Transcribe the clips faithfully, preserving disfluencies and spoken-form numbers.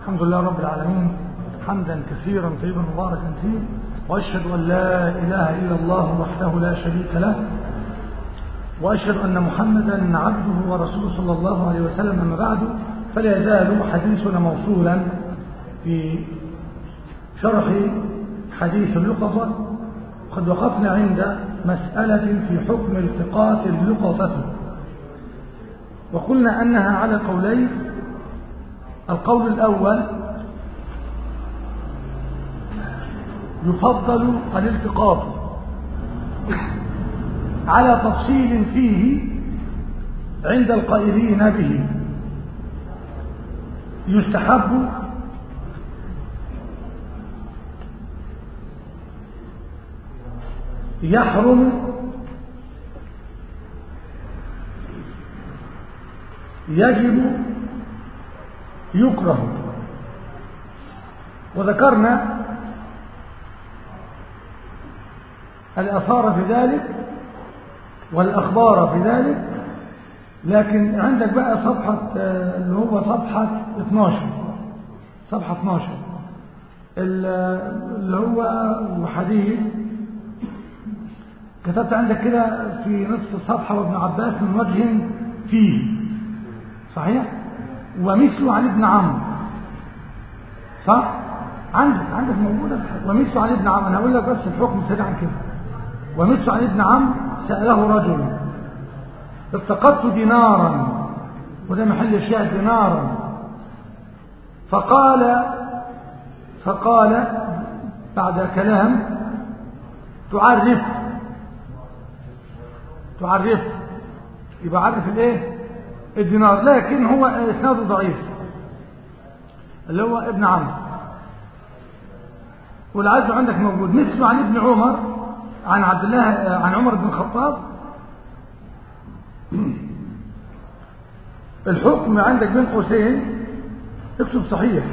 الحمد لله رب العالمين حمدا كثيرا طيبا مباركا فيه، وأشهد أن لا إله إلا الله وحده لا شريك له، وأشهد أن محمدا عبده ورسوله صلى الله عليه وسلم. أما بعد، فلا يزال حديثنا موصولا في شرح حديث اللقطة. قد وقفنا عند مسألة في حكم التقاط اللقطة، وقلنا أنها على قولين. القول الأول يفضل الالتقاط على تفصيل فيه عند القائلين به، يستحب يحرم يجب يكره. وذكرنا الآثار في ذلك والأخبار في ذلك، لكن عندك بقى صفحة اللي هو صفحة اثناشر صفحة اثناشر اللي هو حديث كتبت عندك كده في نصف الصفحة: وابن عباس من وجه فيه صحيح، ومثله عن ابن عمرو. صح؟ عندك عندك موجودة ومثله عن ابن عمرو. أنا هقول لك بس الحكم سريعا كده. ومثله عن ابن عمرو: سأله رجل التقطت دينارا، وده محل الشاهد دينارا، فقال فقال بعد كلام: تعرف تعرف يبقى عرف الايه؟ الدينار، لكن هو اسناده ضعيف اللي هو ابن عمرو، والعز عندك موجود. مثله عن ابن عمر عن عبد الله عن عمر بن الخطاب. الحكم عندك بين قوسين اكتب صحيح.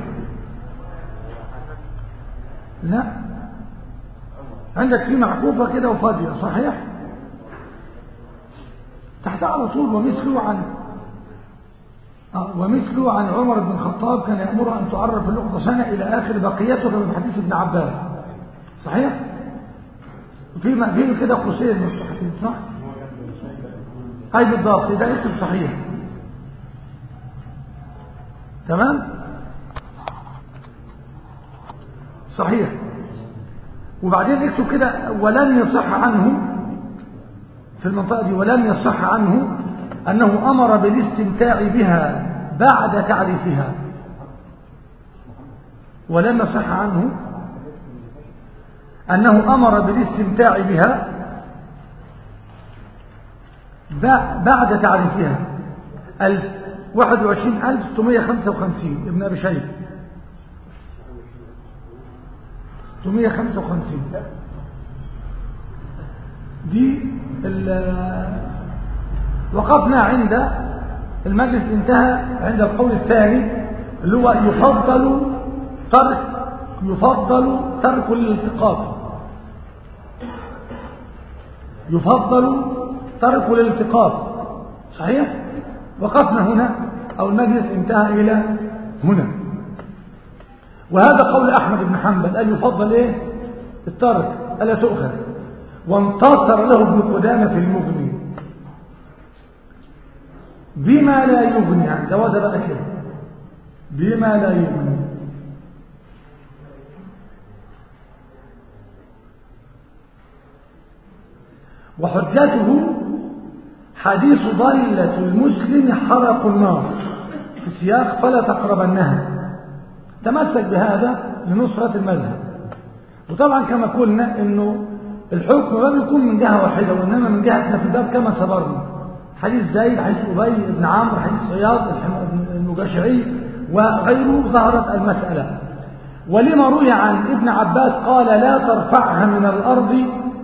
لا، عندك في معكوفة كده وفاضية. صحيح تحت على طول. ومثله عن آه ومثله عن عمر بن الخطاب كان يأمر أن تعرف اللقطة سنة إلى آخر بقيته من حديث ابن عباس. صحيح. في في كده قوسين مفتوحتين. صح، هاي بالضبط. ده اكتب صحيح. تمام، صحيح. وبعدين اكتب كده: ولم يصح عنه في المنطقة دي، ولم يصح عنه أنه أمر بالاستمتاع بها بعد تعريفها. ولم يصح عنه أنه أمر بالاستمتاع بها بعد تعريفها. واحد وعشرين ألف وستمائة وخمسة وخمسين ابن أبي شيبة. ستمائة وخمسة وخمسين دي. وقفنا عند المجلس، انتهى عند القول الثاني اللي هو يفضل ترك يفضل ترك الالتقاط يفضل ترك الالتقاط. صحيح. وقفنا هنا، أو المجلس انتهى إلى هنا. وهذا قول أحمد بن حنبل، قال يفضل إيه؟ الترك ألا تؤخذ. وانتصر له ابن قدامة في المغني بما لا يغني عن جواز بقى كده، بما لا يغني. وحجته حديث ضلة المسلم حرق النار في سياق فلا تقربنها. تمسك بهذا لنصرة المذهب. وطبعا كما قلنا انه الحكم ما بيكون من جهة واحدة، وانما من جهة نفذات كما سبرنا. حديث زيد، حديث أبي بن عمرو، حديث صياد المجاشعي وغيره ظهرت المسألة. ولما روي عن ابن عباس قال: لا ترفعها من الأرض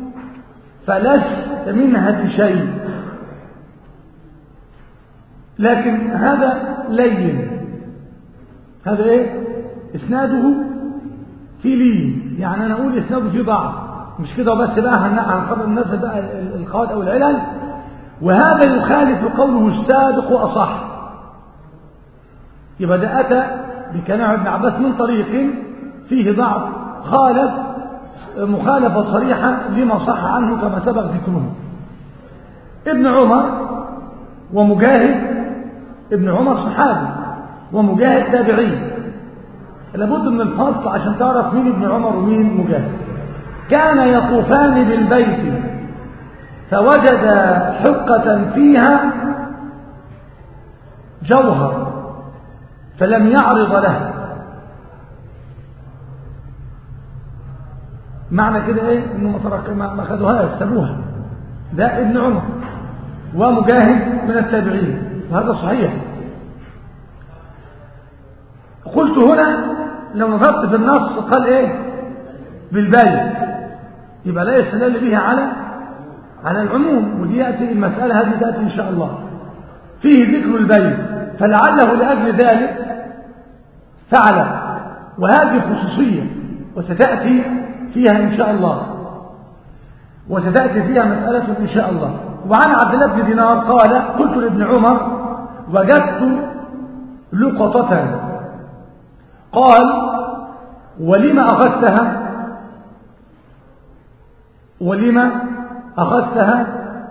فلست منها بشيء. لكن هذا لين، هذا ايه؟ اسناده في لين، يعني انا اقول اسناده في ضعف، مش كده وبس بقى هنخبر الناس بقى القواعد او العلل. وهذا يخالف قوله السابق أصح. يبقى ده أتى بكلام ابن عباس من طريق فيه ضعف خالف مخالفة صريحة لما صح عنه كما سبق ذكره. ابن عمر ومجاهد، ابن عمر صحابي ومجاهد تابعي، لابد من الفصل عشان تعرف مين ابن عمر ومين مجاهد. كان يطوفان بالبيت فوجد حقة فيها جوهر فلم يعرض له. معنى كده ايه؟ انه ما ترك ما خدوهاش سابوها. ده ابن عمر ومجاهد من التابعين، وهذا صحيح. قلت هنا لو نظرت في النص قال ايه؟ بالبيت، يبقى لا يستدل به على على العموم، ودي ياتي المساله هذه تاتي ان شاء الله. فيه ذكر البيت فلعله لاجل ذلك فعل، وهذه خصوصيه وستاتي فيها ان شاء الله، وستاتي فيها مساله ان شاء الله. وعن عبد الله بن دينار قال قلت لابن عمر وجدت لقطة، قال ولما أخذتها؟ ولما أخذتها؟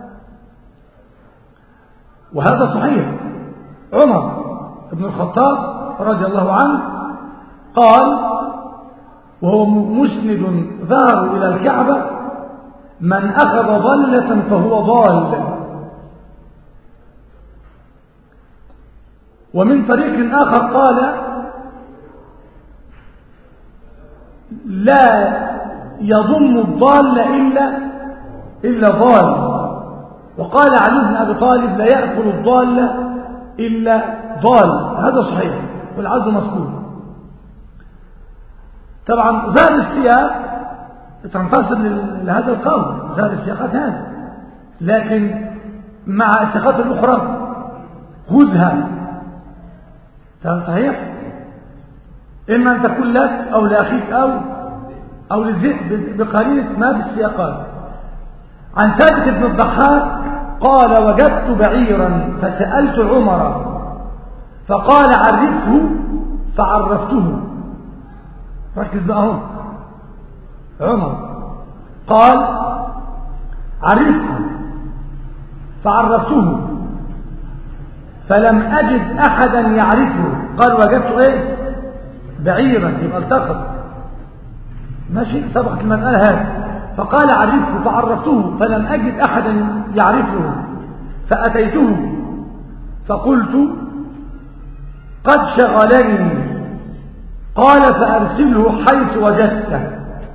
وهذا صحيح. عمر بن الخطاب رضي الله عنه قال وهو مسند ظهره إلى الكعبة من أخذ ضلة فهو ضال. ومن طريق آخر قال لا يضم الضال إلا إلا ضال. وقال علي بن أبي طالب لا يأكل الضال إلا ضال. هذا صحيح والعزم مذكور. طبعا ظاهر السياق تنتصر لهذا القول، ظاهر السياقات هذه، لكن مع السياقات الأخرى خذها. صحيح؟ إما أن تكون لك أو لأخيك أو أو للذئب بقرينة ما في السياقات. عن ثابت بن الضحاك قال وجدت بعيرا فسألت عمر فقال عرفه فعرفته. ركز بقى هون. عمر قال عرفه فعرفته فلم أجد أحدا يعرفه. قال وجدت إيه؟ بعيرا، يبقى التقط. ماشي، سبقت المسألة هذه. فقال عرفه فعرفته فلم أجد أحدا يعرفه فأتيته فقلت قد شغلني. قال فأرسله حيث وجدته.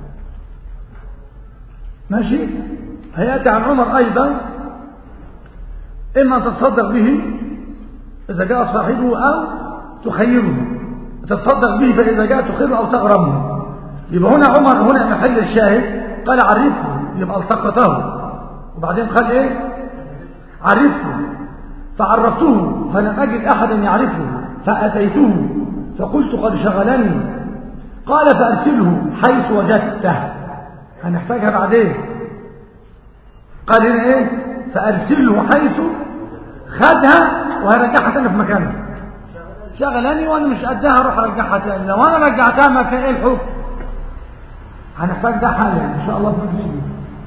ماشي. هيأتي عن عمر أيضا إما أن تتصدق به إذا جاء صاحبه أو تخيره. تتصدق به فإذا جاء تخيره أو تغرمه. يبقى هنا عمر هنا محل الشاهد قال عرفه، يبقى التقطه. وبعدين قال إيه؟ عرفه فعرفته فلم أجد أحدا يعرفه فأتيته فقلت قد شغلني. قال فأرسله حيث وجدته. هنحتاجها بعدين. قال هنا إيه؟ فأرسله حيث خدها وهرجعها تاني في مكانها. شغلاني وانا مش قدها اروح ارجعها تاني. لو انا رجعتها مكان ايه الحكم؟ هنحتاج ده حالا ان شاء الله في المسجد.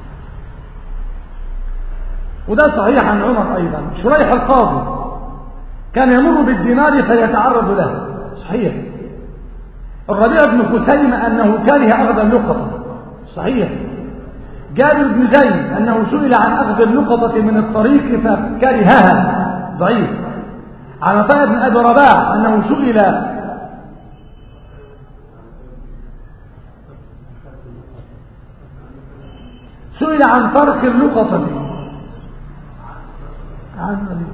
وده صحيح عن عمر ايضا. شريح القاضي كان يمر بالدينار فيتعرض له. صحيح. الربيع بن خثيمة انه كره اخذ اللقطة. صحيح. جابر بن زيد أنه سئل عن أخذ اللقطة من الطريق فكرهها. ضعيف. عن عطاء بن أبي رباح أنه سئل سئل عن ترك اللقطة عن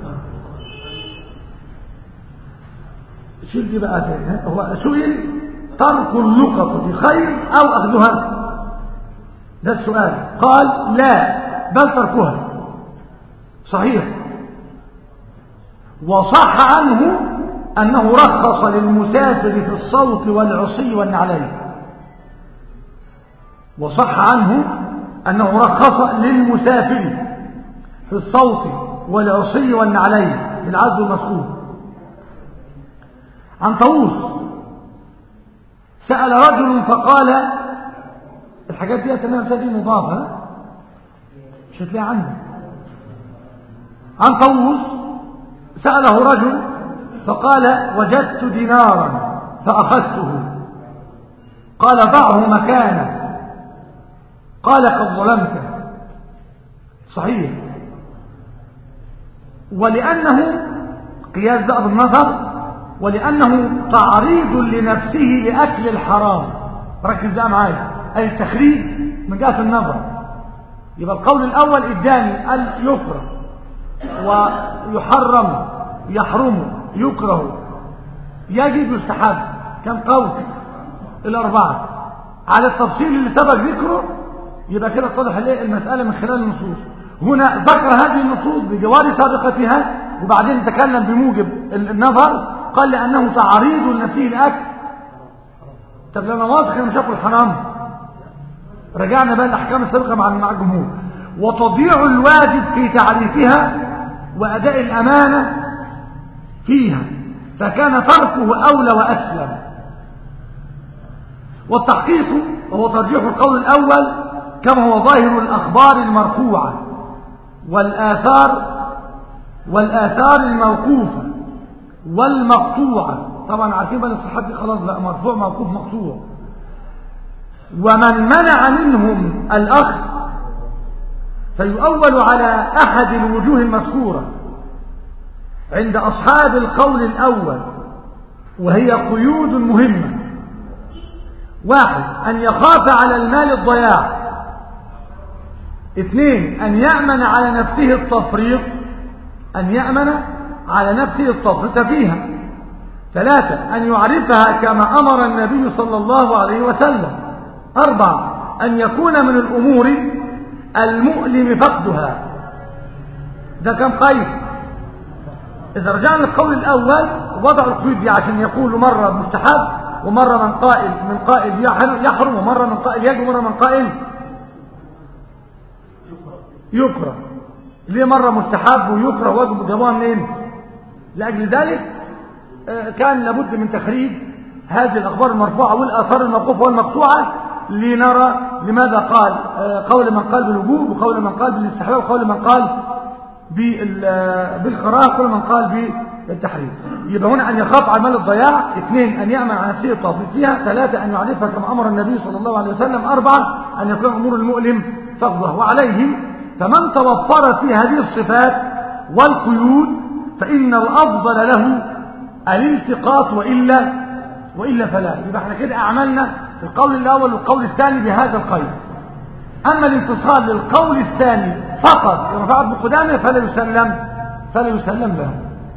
شيل دي بقى تاني. هو سئل ترك اللقطة خير أو أخذها؟ ده السؤال. قال لا بل تركها. صحيح. وصح عنه أنه رخص للمسافر في الصوت والعصي والنعلين. وصح عنه أنه رخص للمسافر في الصوت والعصي والنعلين بالعزل المسؤول. عن طاووس سأل رجل فقال الحاجات دي أتنام دي مضافة مش هتلاقي عنده. عن طاووس سأله رجل فقال وجدت دينارا فأخذته قال ضعه مكانه قال قد ظلمته. صحيح. ولأنه قياس بقى بالنظر ولأنه تعريض لنفسه لأكل الحرام. ركز بقى معايا أي التخريج من جهة النظر. يبقى القول الأول إداني قال يكره ويحرم يحرم يكره يجب يستحب. كم قول؟ الأربعة على التفصيل اللي سبق ذكره. يبقى كده اتضح ليه المسألة من خلال النصوص. هنا ذكر هذه النصوص بجوار سابقتها وبعدين تكلم بموجب النظر قال لأنه تعريض لنفسه الأكل. طب لما واضح انه شافوا الحرام رجعنا بقى الأحكام السابقة مع مع الجمهور. وتضييع الواجب في تعريفها وأداء الأمانة فيها فكان تركه أولى وأسلم. والتحقيق وهو ترجيح القول الأول كما هو ظاهر الأخبار المرفوعة والآثار والآثار الموقوفة والمقطوعة. طبعا عارفين بقى الصحابة دي خلاص بقى مرفوع موقوف مقطوع. ومن منع منهم الأخذ فيؤول على أحد الوجوه المذكورة عند أصحاب القول الأول وهي قيود مهمة. واحد أن يخاف على المال الضياع. اثنين أن يأمن على نفسه التفريط أن يأمن على نفسه التفريط فيها. ثلاثة أن يعرفها كما أمر النبي صلى الله عليه وسلم. أربعة أن يكون من الأمور المؤلم فقدها. ده كم قيد؟ إذا رجعنا للقول الأول وضع القيود دي عشان يقول مرة مستحب ومرة من قائل من قائل يحرم ومرة من قائل يجب ومرة من قائل يكره. ليه مرة مستحب ويكره واجب جابوها منين؟ لأجل ذلك كان لابد من تخريج هذه الأخبار المرفوعة والآثار الموقوفة والمقطوعة لنرى لماذا قال قول من قال بالوجوب وقول من قال بالاستحباب وقول من قال بالكراهة وقول من قال بالتحريم. يبقى هنا أن يخاف على مال الضياع. اثنين أن يأمن على نفسه التفريط فيها. ثلاثة أن يعرفها كما أمر النبي صلى الله عليه وسلم. أربعة أن يكون أمور المؤلم فقده. وعليه فمن توفر في هذه الصفات والقيود فإن الأفضل له الالتقاط وإلا وإلا فلا. يبقى احنا كده أعملنا القول الأول والقول الثاني بهذا القيد. أما الانتصال للقول الثاني فقط كما ابن قدامة فلا يسلم فلا يسلم له.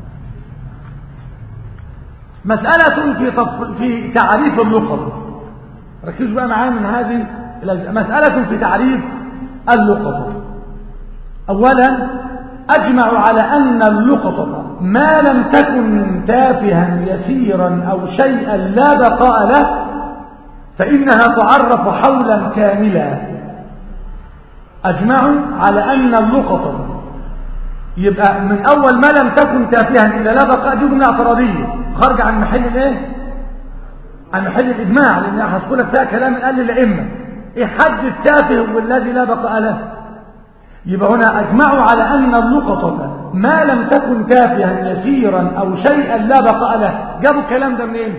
مسألة في تف... في تعريف اللقطة. ركزوا بقى معايا من هذه الأجزاء. مسألة في تعريف اللقطة. أولا أجمع على أن اللقطة ما لم تكن تافها يسيرا أو شيئا لا بقاء له فإنها تعرف حولا كاملا. أجمعوا على أن اللقطة يبقى من أول ما لم تكن تافها إذا لا بقاء دي جملة اعتراضية خارج عن محل الايه؟ عن محل الإجماع لأن هذكر لك فيها كلام قال الأئمة. إيه حد التافه والذي لا بقاء له؟ يبقى هنا أجمعوا على أن اللقطة ما لم تكن تافها يسيرا أو شيئا لا بقاء له. جابوا الكلام ده منين؟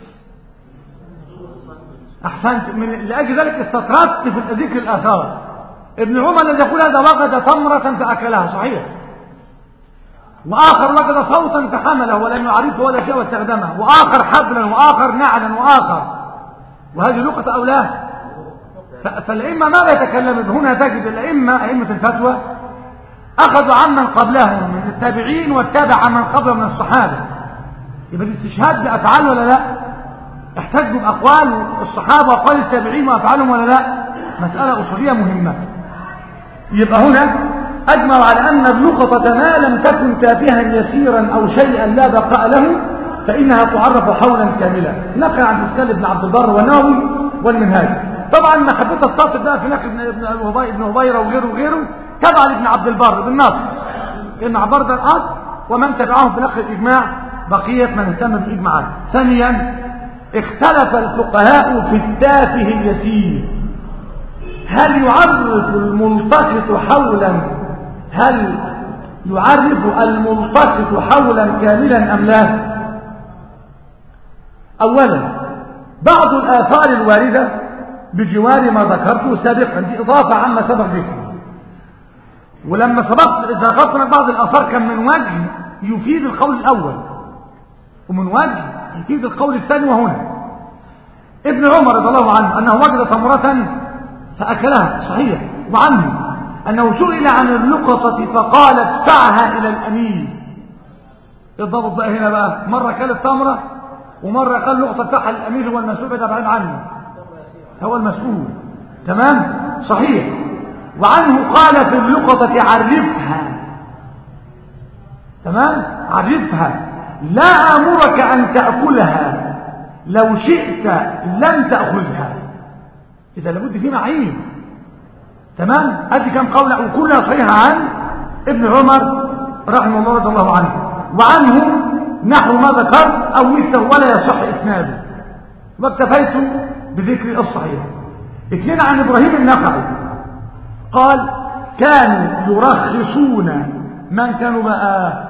أحسنت. من لأجل ذلك استطردت في ذكر الآثار. ابن عمر الذي يقول هذا وجد تمرة فأكلها صحيح، وآخر وجد صوتا فحمله ولم يعرفه ولا شيء واستخدمه، وآخر حبلا وآخر نعلا وآخر، وهذه لقطة أو لا؟ فالأئمة ماذا يتكلم؟ هنا تجد الأئمة أئمة الفتوى أخذوا عمن قبلهم من التابعين واتبع عمن قبلهم من الصحابة. يبقى دي استشهاد بأفعال ولا لا؟ احتجوا بأقوال الصحابة وأقوال التابعين وأفعالهم ولا لا؟ مسألة أصولية مهمة. يبقى هنا أجمعوا على أن اللقطة ما لم تكن تافها يسيرا أو شيئا لا بقاء له فإنها تعرف حولا كاملا. نقل عن إسكال ابن عبد البر والنووي والمنهاج. طبعا ما حبيت السطر ده في نقل ابن ابن هبيره وغيره وغيره تبع لابن عبد البر بالنص. ابن عبد البر ده الأصل ومن تبعهم في نقل الإجماع بقية من اهتم بالإجماعات. ثانيا اختلف الفقهاء في التافه اليسير، هل يعرف الملتقط حولا هل يعرف الملتقط حولا كاملا أم لا؟ أولا بعض الآثار الواردة بجوار ما ذكرته سابقا، دي إضافة عما سبق ذكره، ولما سبقت إذا ذكرنا بعض الآثار كان من وجه يفيد القول الأول ومن وجه يفيد القول الثاني. وهنا ابن عمر رضي الله عنه أنه وجد تمرة فأكلها، صحيح، وعنه أنه سئل عن اللقطة فقال ادفعها إلى الأمير. الضبط بقى هنا بقى، مرة كل التمرة ومرة قال لقطة ادفعها الأمير، هو المسؤول ده بعيد عنه، هو المسؤول، تمام، صحيح. وعنه قال في اللقطة عرفها، تمام، عرفها، لا أمرك أن تأكلها، لو شئت لم تأخذها. إذا لابد فيه معين، تمام. هذه كم قول وكلها صحيحة عن ابن عمر رحمه الله رضي الله عنه، وعنه نحو ما ذكرت أو مثله ولا يصح إسناده، واكتفيت بذكر الصحيح. اثنين عن إبراهيم النخعي قال كانوا يرخصون، من كانوا بقى؟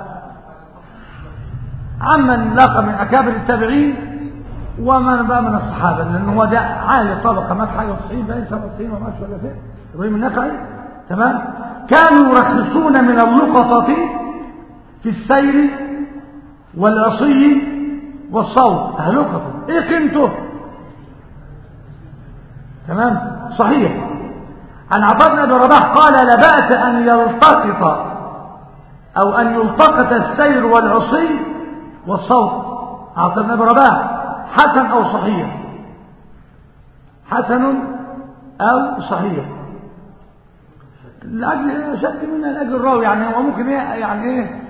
عمن لقى من أكابر التابعين ومن بقى من الصحابة، لأنه هو ده عالي الطبقة، مات حاجة وتسعين بقى سبعة وتسعين وما شاء الله فيه إبراهيم النخعي، تمام. كانوا يرخصون من اللقطة في السير والعصي والصوت، اللقطة ايه قيمته؟ تمام، صحيح. عن عطاء بن ابي رباح قال لا بأس أن يلتقط أو أن يلتقط السير والعصي والصوت. عطاء بن ابي رباح حسن أو صحيح، حسن أو صحيح، لأجل شك منها لأجل الراوي، يعني هو ممكن ايه يعني ايه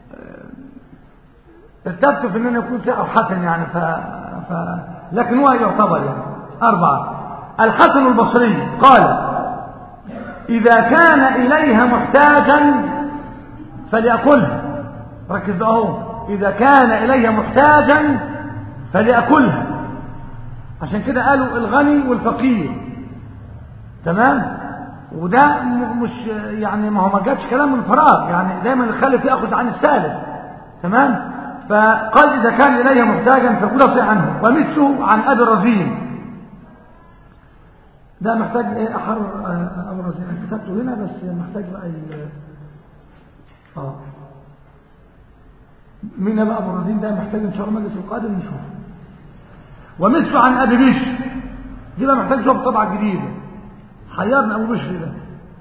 ارتبت في انه يكون ثقة حسن يعني ف... ف... لكن هو يعتبر يعني. أربعة الحسن البصري قال إذا كان إليها محتاجا فليأكلها، ركز بقى اهو، إذا كان إليها محتاجا فليأكلها، عشان كده قالوا الغني والفقير، تمام. وده مش يعني ما هو ما جاتش كلام من فراغ، يعني دايما الخالف يأخذ عن السالف، تمام. فقال إذا كان إليها محتاجا فكل صحيح عنه. ومثله عن أبي الرزين، ده محتاج ايه أحرر أبو الرزين، أنا كتبته هنا بس محتاج بقى ال... اه مين بقى أبو الرزين ده؟ محتاج إن شاء الله مجلس القادم نشوفه. ومثله عن أبي بشر، دي بقى محتاج شوف طبعة جديدة، حيرنا أبو بشر ده،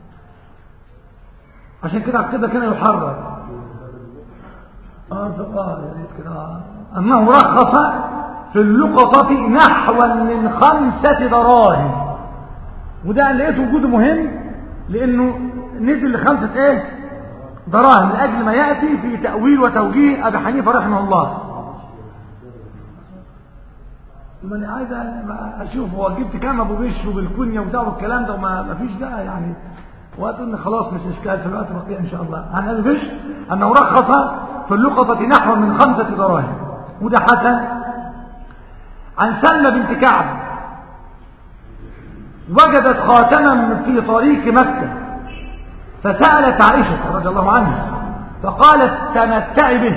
عشان كده كده كان يحرر. اه اه يا ريت كده آه. أنه رخص في اللقطة نحو من خمسة دراهم، وده لقيت وجوده مهم لأنه نزل لخمسة ايه دراهم، لأجل ما يأتي في تأويل وتوجيه أبي حنيفة رحمه الله. ما انا عايز اشوف هو جبت كام ابو بشر وبالكنيه وبتاع والكلام ده، وما ما فيش بقى يعني وقت ان خلاص مش اشكال في الوقت بقيه ان شاء الله. عن ابي بشر انه رخص في اللقطه نحو من خمسه دراهم، وده حسن. عن سلمى بنت كعب وجدت خاتما في طريق مكه فسالت عائشه رضي الله عنها فقالت تمتعي به،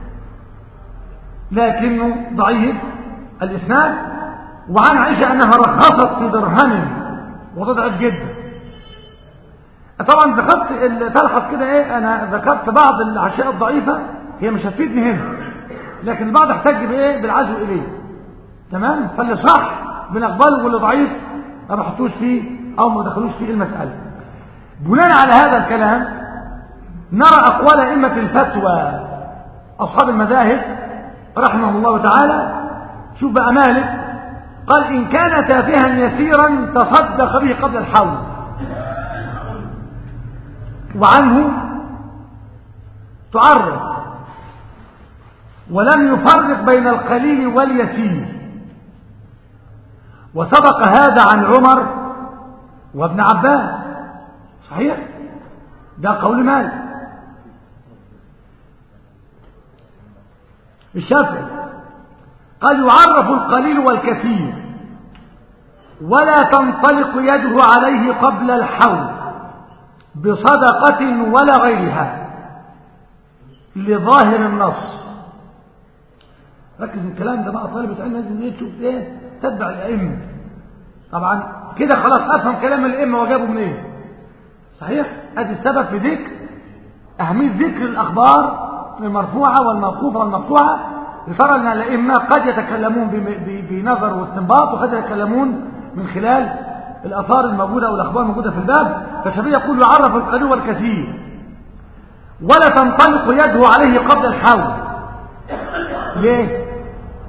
لكنه ضعيف الإسناد. وعن عائشة أنها رخصت في درهم، وضعف جدا. طبعا ذكرت تلحظ كده ايه، أنا ذكرت بعض الأشياء الضعيفة هي مش هتفيدني هنا، لكن البعض احتج بإيه بالعزو إليه، تمام. فاللي صح بنقبله واللي ضعيف ما بحطوش فيه أو ما دخلوش فيه المسألة. بناء على هذا الكلام نرى أقوال أئمة الفتوى أصحاب المذاهب رحمه الله تعالى. شوف بقى مالك قال إن كان تافها يسيرا تصدق به قبل الحول. وعنه تعرف ولم يفرق بين القليل واليسير، وسبق هذا عن عمر وابن عباس، صحيح، ده قول مالك. قد يعرف القليل والكثير ولا تنطلق يده عليه قبل الحول بصدقة ولا غيرها لظاهر النص. ركز الكلام ده بقى، طالب العلم لازم ايه تشوف ايه، تتبع الائمه. طبعا كده خلاص افهم كلام الائمه وجابه من ايه. صحيح، ادي السبب في ذكر اهميه ذكر الاخبار المرفوعه والموقوفه والمقطوعه، لترى ان الائمه قد يتكلمون بنظر واستنباط وقد يتكلمون من خلال الاثار الموجوده او الاخبار الموجوده في الباب. فالشافعي يقول يعرف القليل والكثير ولا تنطلق يده عليه قبل الحول. ليه؟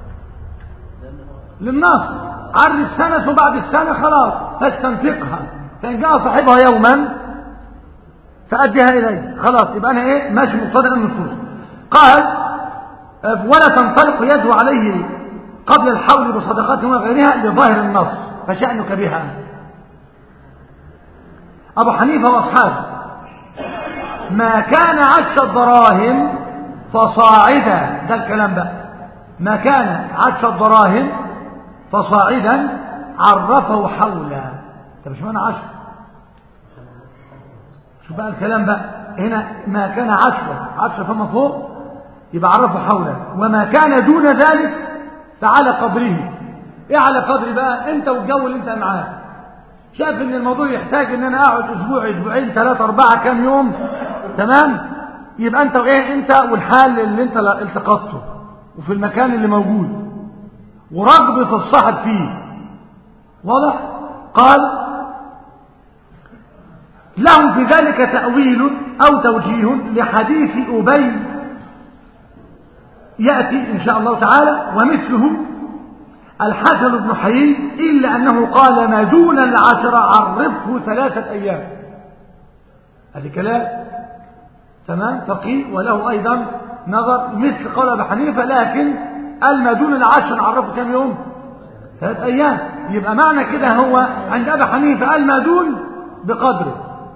للنص، عرف سنة وبعد السنة خلاص تستنفقها، فإن جاء صاحبها يوما فأديها إليه خلاص، يبقى أنا إيه ماشي مقتضى النصوص. قال ولا تنطلق يده عليه قبل الحول بصدقات وغيرها لظاهر النص فشأنك بها. أبو حنيفة وأصحابه ما كان عشر دراهم فصاعدا، ده الكلام بقى، ما كان عشر دراهم فصاعدا عرفه حولا. طب مش معنى عشر؟ شو بقى الكلام بقى هنا؟ ما كان عشرة عشرة فما فوق يبقى عرفه حولا، وما كان دون ذلك فعلى قدره. ايه على قدر بقى؟ انت والجو اللي انت معاه. شايف ان الموضوع يحتاج ان انا اقعد اسبوع اسبوعين ثلاثة اربعة كام يوم، تمام؟ يبقى انت وايه، انت والحال اللي انت التقطته وفي المكان اللي موجود ورغبة الصاحب فيه. واضح؟ قال لهم في ذلك تأويل أو توجيه لحديث أبي يأتي إن شاء الله تعالى، ومثله الحسن بن حيي إلا أنه قال ما دون العشرة عرفه ثلاثة أيام. هذا كلام تمام فقيه وله أيضا نظر مثل قول أبي حنيفة، لكن قال ما دون العشرة عرفه كم يوم؟ ثلاثة أيام. يبقى معنى كده هو عند أبي حنيفة قال ما دون بقدره،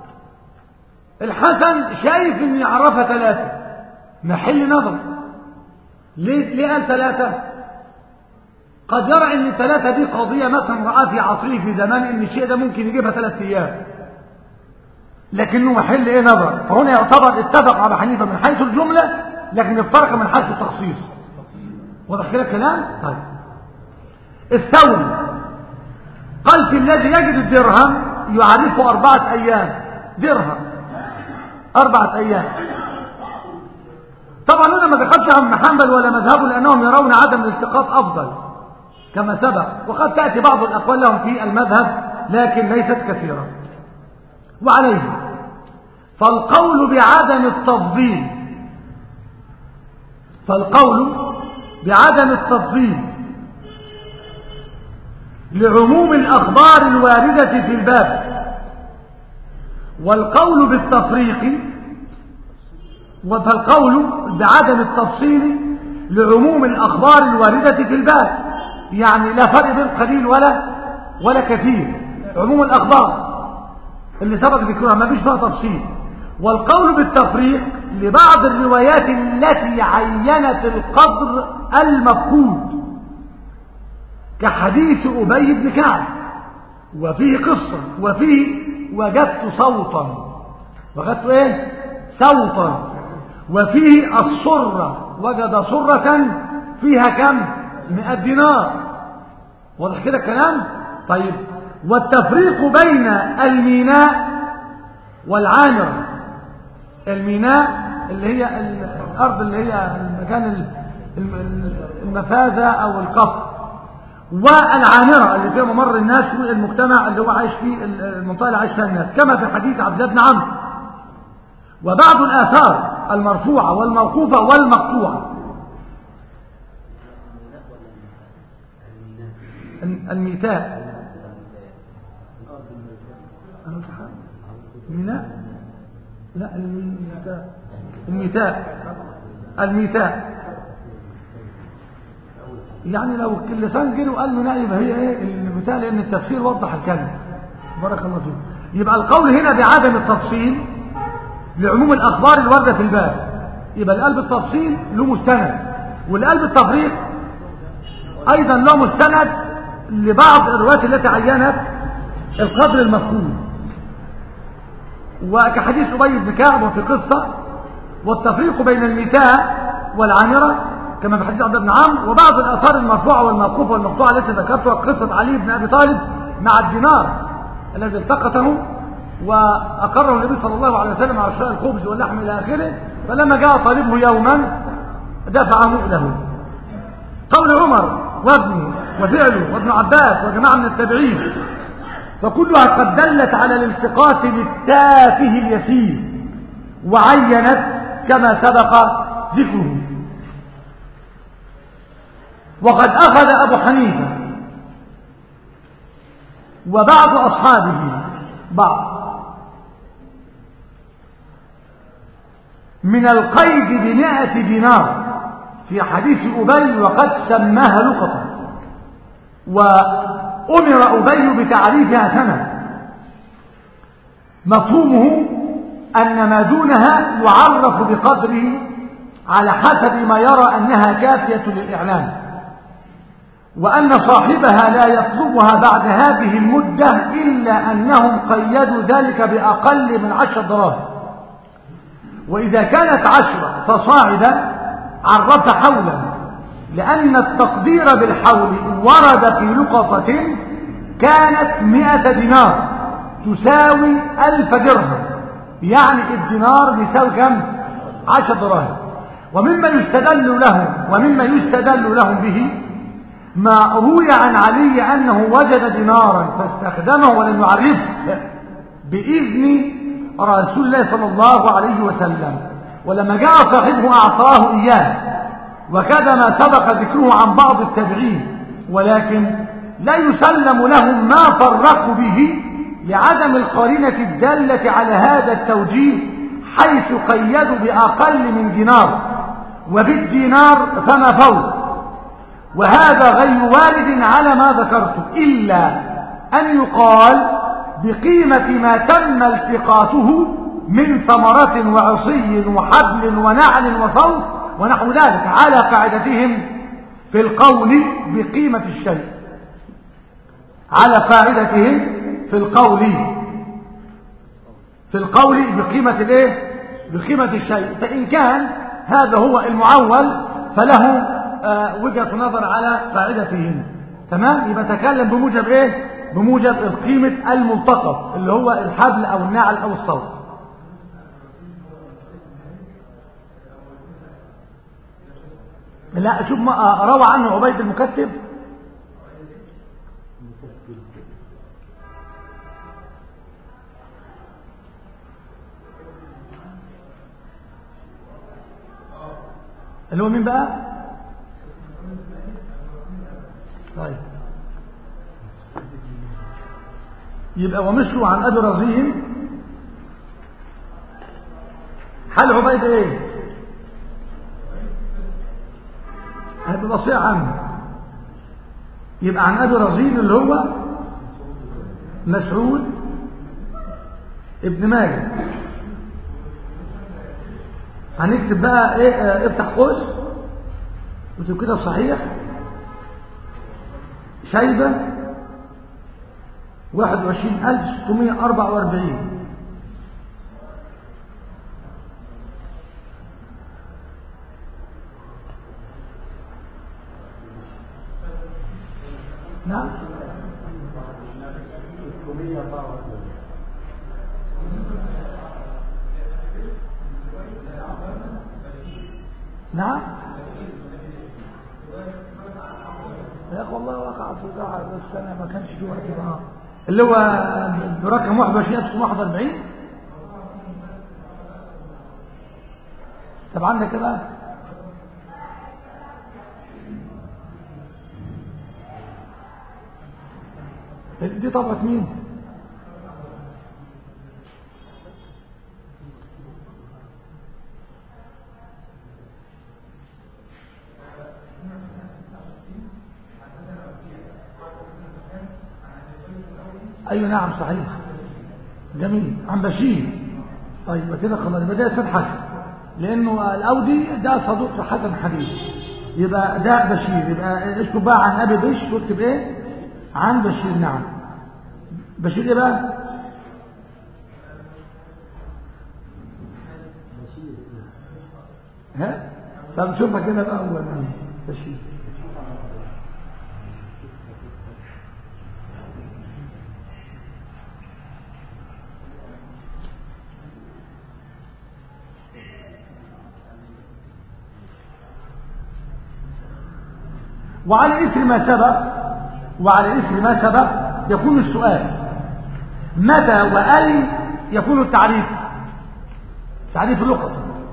الحسن شايف ان يعرفها ثلاثة، محل نظر. ليه ليه قال ثلاثة؟ قد يرى ان الثلاثة دي قضية مثلا رأى في عصره في زمان ان الشيء ده ممكن يجيبها ثلاث ايام، لكنه محل ايه نظر. فهنا يعتبر اتفق على حنيفة من حيث الجملة لكن افترق من حيث التخصيص. واضح كده الكلام؟ طيب الثوري قال في الذي يجد الدرهم يعرفه أربعة أيام، درهم أربعة أيام. طبعا هنا ما دخلش عن محمد ولا مذهبه لأنهم يرون عدم الالتقاط أفضل كما سبق، وقد تأتي بعض الأقوال لهم في المذهب لكن ليست كثيرة. وعليه فالقول بعدم التفضيل فالقول بعدم التفضيل لعموم الأخبار الواردة في الباب، والقول بالتفريق فالقول بعدم التفصيل لعموم الأخبار الواردة في الباب، يعني لا فرق بين قليل ولا ولا كثير، عموم الأخبار اللي سبق ذكرها ما فيش فيها تفصيل. والقول بالتفريق لبعض الروايات التي عينت القدر المفقود كحديث أبي بن كعب، وفيه قصة وفيه وجدت صوتا، وجدت ايه صوتا، وفيه الصرة وجد صرة فيها كم مئة دينار. واضح كده الكلام؟ طيب والتفريق بين الميناء والعامرة، الميناء اللي هي الأرض اللي هي المكان المفازة أو القفر، والعامرة اللي فيها ممر الناس والمجتمع اللي هو عايش فيه، المنطقة اللي عايش فيها الناس، كما في حديث عبد الله بن عمرو. وبعض الآثار المرفوعة والموقوفة والمقطوعة. الميتاء الميناء لا الميتاء الميتاء الميتاء يعني لو اللسان جري وقال ميناء يبقى هي ايه الميتاء، لان التفسير وضح الكلمه. بارك الله فيك. يبقى القول هنا بعدم التفصيل لعموم الاخبار الوارده في الباب، يبقى القلب التفصيل له مستند، والقلب التفريق أيضا له مستند لبعض الروايات التي عينت القدر المفقود، وكحديث أبي بن كعب وفي قصة، والتفريق بين الميتاء والعامرة كما في حديث عبد بن عمرو، وبعض الآثار المرفوعة والموقوفة والمقطوعة التي ذكرتها، قصة علي بن أبي طالب مع الدينار الذي التقطه وأقره النبي صلى الله عليه وسلم على شراء الخبز واللحم إلى آخره، فلما جاء طالبه يوما دفعه له. قول عمر وابنه وفعله وابن عباس وجماعة من التابعين فكلها قد دلت على الالتقاط بالتافه اليسير وعينت كما سبق ذكره. وقد أخذ أبو حنيفة وبعض أصحابه بعض من القيد بمائة دينار في حديث أبي وقد سماها لقطة، وأمر أبي بتعريفها سنة، مفهومه أن ما دونها يعرف بقدره على حسب ما يرى أنها كافية للإعلام، وأن صاحبها لا يطلبها بعد هذه المدة إلا أنهم قيدوا ذلك بأقل من عشر دراهم، وإذا كانت عشرة فصاعدا عرف حولا، لأن التقدير بالحول ورد في لقطة كانت مئة دينار تساوي ألف درهم، يعني الدينار يساوي كم؟ عشر دراهم. ومما يستدل لهم ومما يستدل لهم به ما روي عن علي أنه وجد دينارا فاستخدمه ولم يعرفه بإذن رسول الله صلى الله عليه وسلم، ولما جاء صاحبه أعطاه إياه، وكذا ما سبق ذكره عن بعض التابعين، ولكن لا يسلم لهم ما فرقوا به لعدم القرينة الدالة على هذا التوجيه، حيث قيدوا بأقل من دينار، وبالدينار فما فوق، وهذا غير وارد على ما ذكرت، إلا أن يقال بقيمة ما تم التقاطه من ثمرة وعصي وحبل ونعل وصوت ونحو ذلك، على قاعدتهم في القول بقيمة الشيء، على قاعدتهم في القول في القول بقيمة الايه؟ بقيمة الشيء. فإن كان هذا هو المعول فله آه وجهة نظر على قاعدتهم، تمام؟ يبقى تكلم بموجب ايه؟ بموجب القيمة الملتقط اللي هو الحبل او النعل او الصوت. لا شوف ما روى عنه عبيد المكتب اللي هو مين بقى؟ طيب يبقى ومثله عن ابي رزين. حال عبيد ايه؟ هيبقى بصيع عنه. يبقى عن ابي رزين اللي هو مسعود ابن ماجه. هنكتب بقى ايه؟ اه افتح قوس وتكتب كده صحيح شيبة واحد وعشرين ألف ستمائة وأربعة وأربعين. نعم نعم يا اخي والله وقع في وقع، بس انا ما كانش في وقت بقى اللي هو برقم واحد وعشرين ألف وواحد وأربعين. طب عندك ايه بقى؟ دي طبعة مين؟ ايوه نعم صحيح جميل عن بشير. طيب كده خلاص يبقى ده سيد حسن، لانه الاودي ده صدوق حسن حديث. يبقى ده بشير. يبقى اشكب بقى عن ابي بشر واكتب ايه عن بشير. نعم بشير ايه بقى ها طب شوفها كده بقى اول نعم بشير. وعلى إثر ما سبق وعلى إثر ما سبق يكون السؤال متى وأي يكون التعريف تعريف اللغة.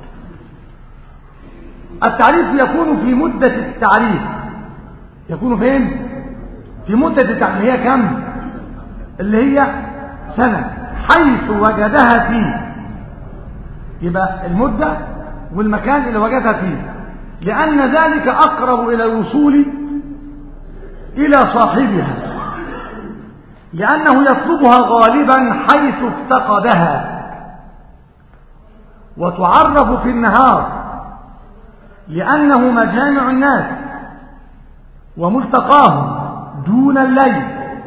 التعريف يكون في مدة التعريف يكون فين في مدة التعريف هي كم اللي هي سنة حيث وجدها فيه. يبقى المدة والمكان اللي وجدها فيه لأن ذلك أقرب إلى الوصول إلى صاحبها لأنه يطلبها غالبا حيث افتقدها. وتعرف في النهار لأنه مجامع الناس وملتقاهم دون الليل.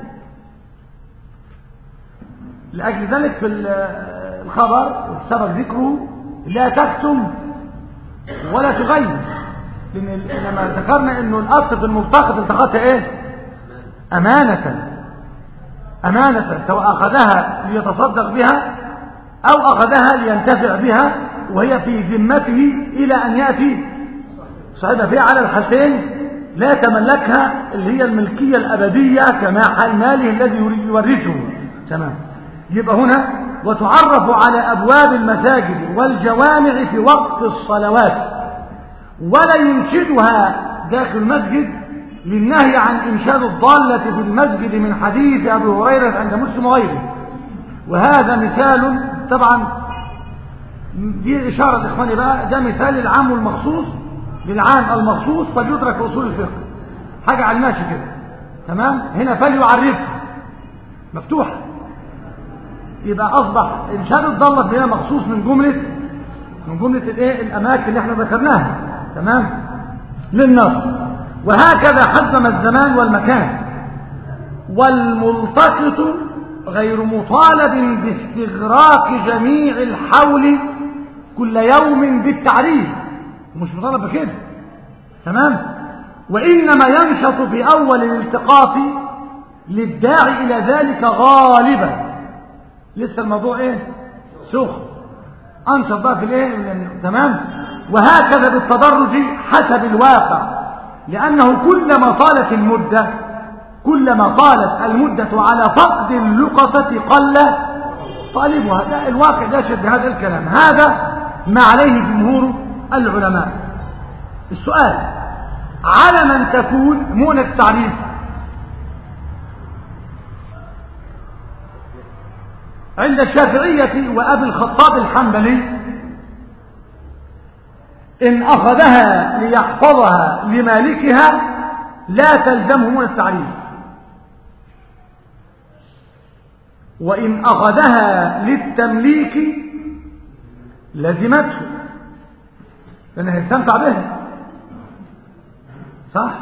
لأجل ذلك في الخبر سبق ذكره لا تكتم ولا تغير. لأن لما ذكرنا أنه الأصل في الملتقط التقطها إيه أمانة أمانة سواء أخذها ليتصدق بها أو أخذها لينتفع بها وهي في ذمته إلى أن يأتي صاحبها فيها على الحالتين لا يتملكها اللي هي الملكية الأبدية كما حال ماله الذي يورثه. تمام. يبقى هنا وتعرف على أبواب المساجد والجوامع في وقت الصلوات ولا ينشدها داخل المسجد للنهي عن إنشاد الضالة في المسجد من حديث أبي هريرة عند مسلم وغيره. وهذا مثال طبعا دي إشارة إخواني بقى ده مثال العام والمخصوص للعام المخصوص فليدرك أصول الفقه حاجة على الماشي كده. تمام. هنا فليعرفها مفتوحة يبقى أصبح إنشاد الضالة هنا مخصوص من جملة من جملة الايه الأماكن اللي احنا ذكرناها. تمام للنص. وهكذا حزم الزمان والمكان. والملتقط غير مطالب باستغراق جميع الحول كل يوم بالتعريف مش مطالب بكده. تمام. وإنما ينشط في أول الالتقاط للداعي إلى ذلك غالبا. لسه الموضوع ايه سخن أنشط بقى في الايه. تمام. وهكذا بالتدرج حسب الواقع لأنه كلما طالت المدة كلما طالت المدة على فقد اللقطة قل طالبها. ده الواقع ده شد هذا الكلام. هذا ما عليه جمهور العلماء. السؤال على من تكون مؤنة التعريف عند الشافعية وأبي الخطاب الحنبلي إن أخذها ليحفظها لمالكها لا تلزمه من التعريف وإن أخذها للتمليك لزمته لأنه هيستمتع بها. صح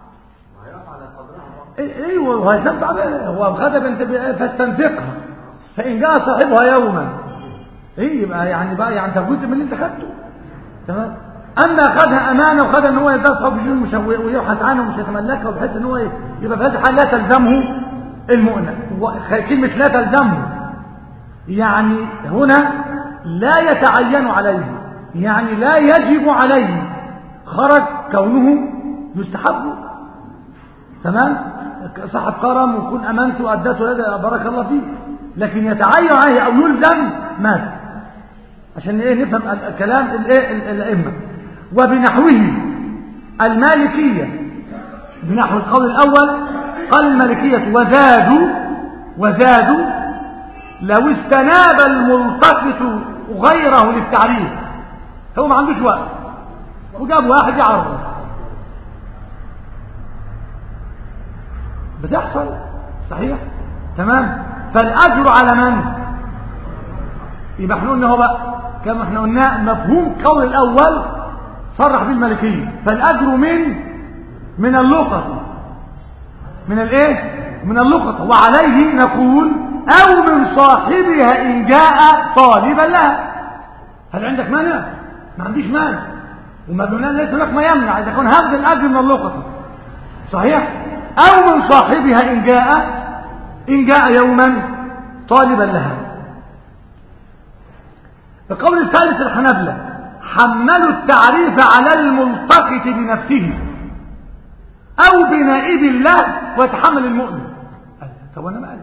ايوه وهيستمتع بها. هو أخذها فاستنفقها فإن جاء صاحبها يوما ايه يبقى يعني بقى يعني تفوت من اللي انت خدته. تمام. اما اخذها امانه وخدها ان هو يتصحب بجون ويبحث عنه ومش يتملكها وبحيث ان هو يبقى في هذه الحال لا تلزمه المؤنة. كلمه لا تلزمه يعني هنا لا يتعين عليه يعني لا يجب عليه خرج كونه يستحب. تمام. صاحب كرم ويكون امانته وادته هذا بارك الله فيه لكن يتعين عليه او يلزم ماذا عشان ايه نفهم الكلام الايه الائمه. وبنحوه المالكيه بنحو القول الاول قال المالكيه وزادوا وزادوا لو استناب الملتقط غيره للتعريف هو ما عندوش وقت وجاب واحد يعرضه بتحصل صحيح. تمام. فالاجر على من يبقى احنا قلنا هو بقى كما احنا قلنا مفهوم قول الاول صرح بالمالكية، فالأجر من من اللقطة، من الايه من اللقطة، وعليه نقول او من صاحبها ان جاء طالبا لها. هل عندك مانع؟ ما عنديش مانع، وما بناء ليس لك ما يمنع اذا كان هذا الاجر من اللقطة صحيح. او من صاحبها ان جاء ان جاء يوما طالبا لها. القول الثالث الحنابلة حملوا التعريف على الملتقط بنفسه او بنائب الله ويتحمل المؤمن. طب انا مالي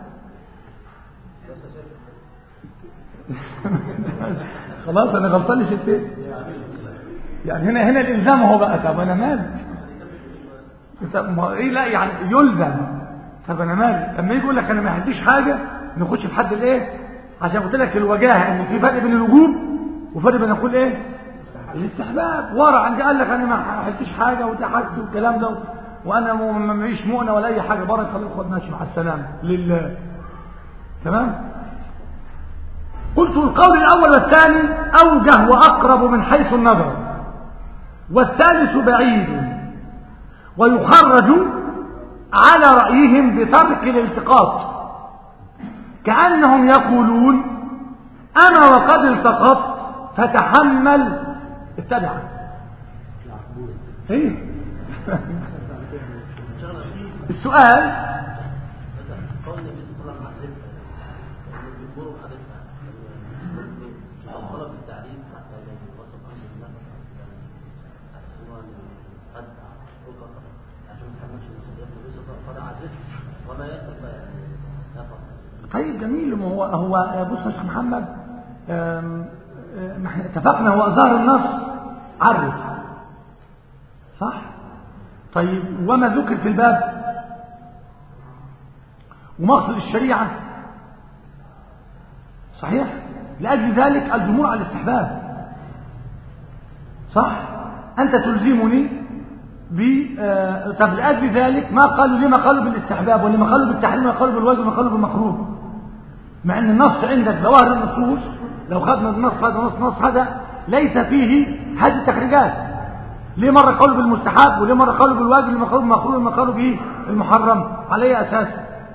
خلاص انا غلطان لي شتين يعني هنا هنا الالزام هو بقى. طب انا مالي طب ما ايه لا يعني يلزم. طب انا مالي لما يجي يقول لك انا ما عنديش حاجه نخش في حد الايه عشان قلت لك الوجاهه ان في فرق بين الوجوب وفرق بين نقول ايه الاستحباب. ورع عندي قال لك انا ما عنديش حاجه وده حد والكلام ده وانا ما معيش مؤنه ولا اي حاجه بره خليك خد ماشي مع السلامه لله. تمام. قلت القول الاول والثاني اوجه واقرب من حيث النظر، والثالث بعيد، ويخرج على رايهم بترك الالتقاط، كانهم يقولون انا وقد التقطت فتحمل اتبع. ايه السؤال قول النبي صلى الله عليه وسلم الجمهور حدثها طلب التعريف حتى لا يتوصف عن النفس السؤال قد ركض عشان ما تحملش المسؤوليه النبي صلى الله عليه وسلم عزيز وما يتبع يعني نفق. طيب جميل. ما هو هو بص يا شيخ محمد ما احنا اتفقنا هو ظاهر النص عرف صح. طيب وما ذكر في الباب ومقصد الشريعة صحيح. لأجل ذلك الجمهور على الاستحباب صح. أنت تلزمني ب آه... طب لأجل ذلك ما قالوا لما قالوا بالاستحباب ولما قالوا بالتحريم وما قالوا بالواجب وما قالوا بالمكروه، مع أن النص عندك ظواهر النصوص لو خدنا النص هذا نص نص هذا ليس فيه هذه التخريجات. ليه مرة قالوا بالمستحب وليه مرة قالوا بالواجب ولما قالوا بالمكروه ولما قالوا به المحرم على أي أساس؟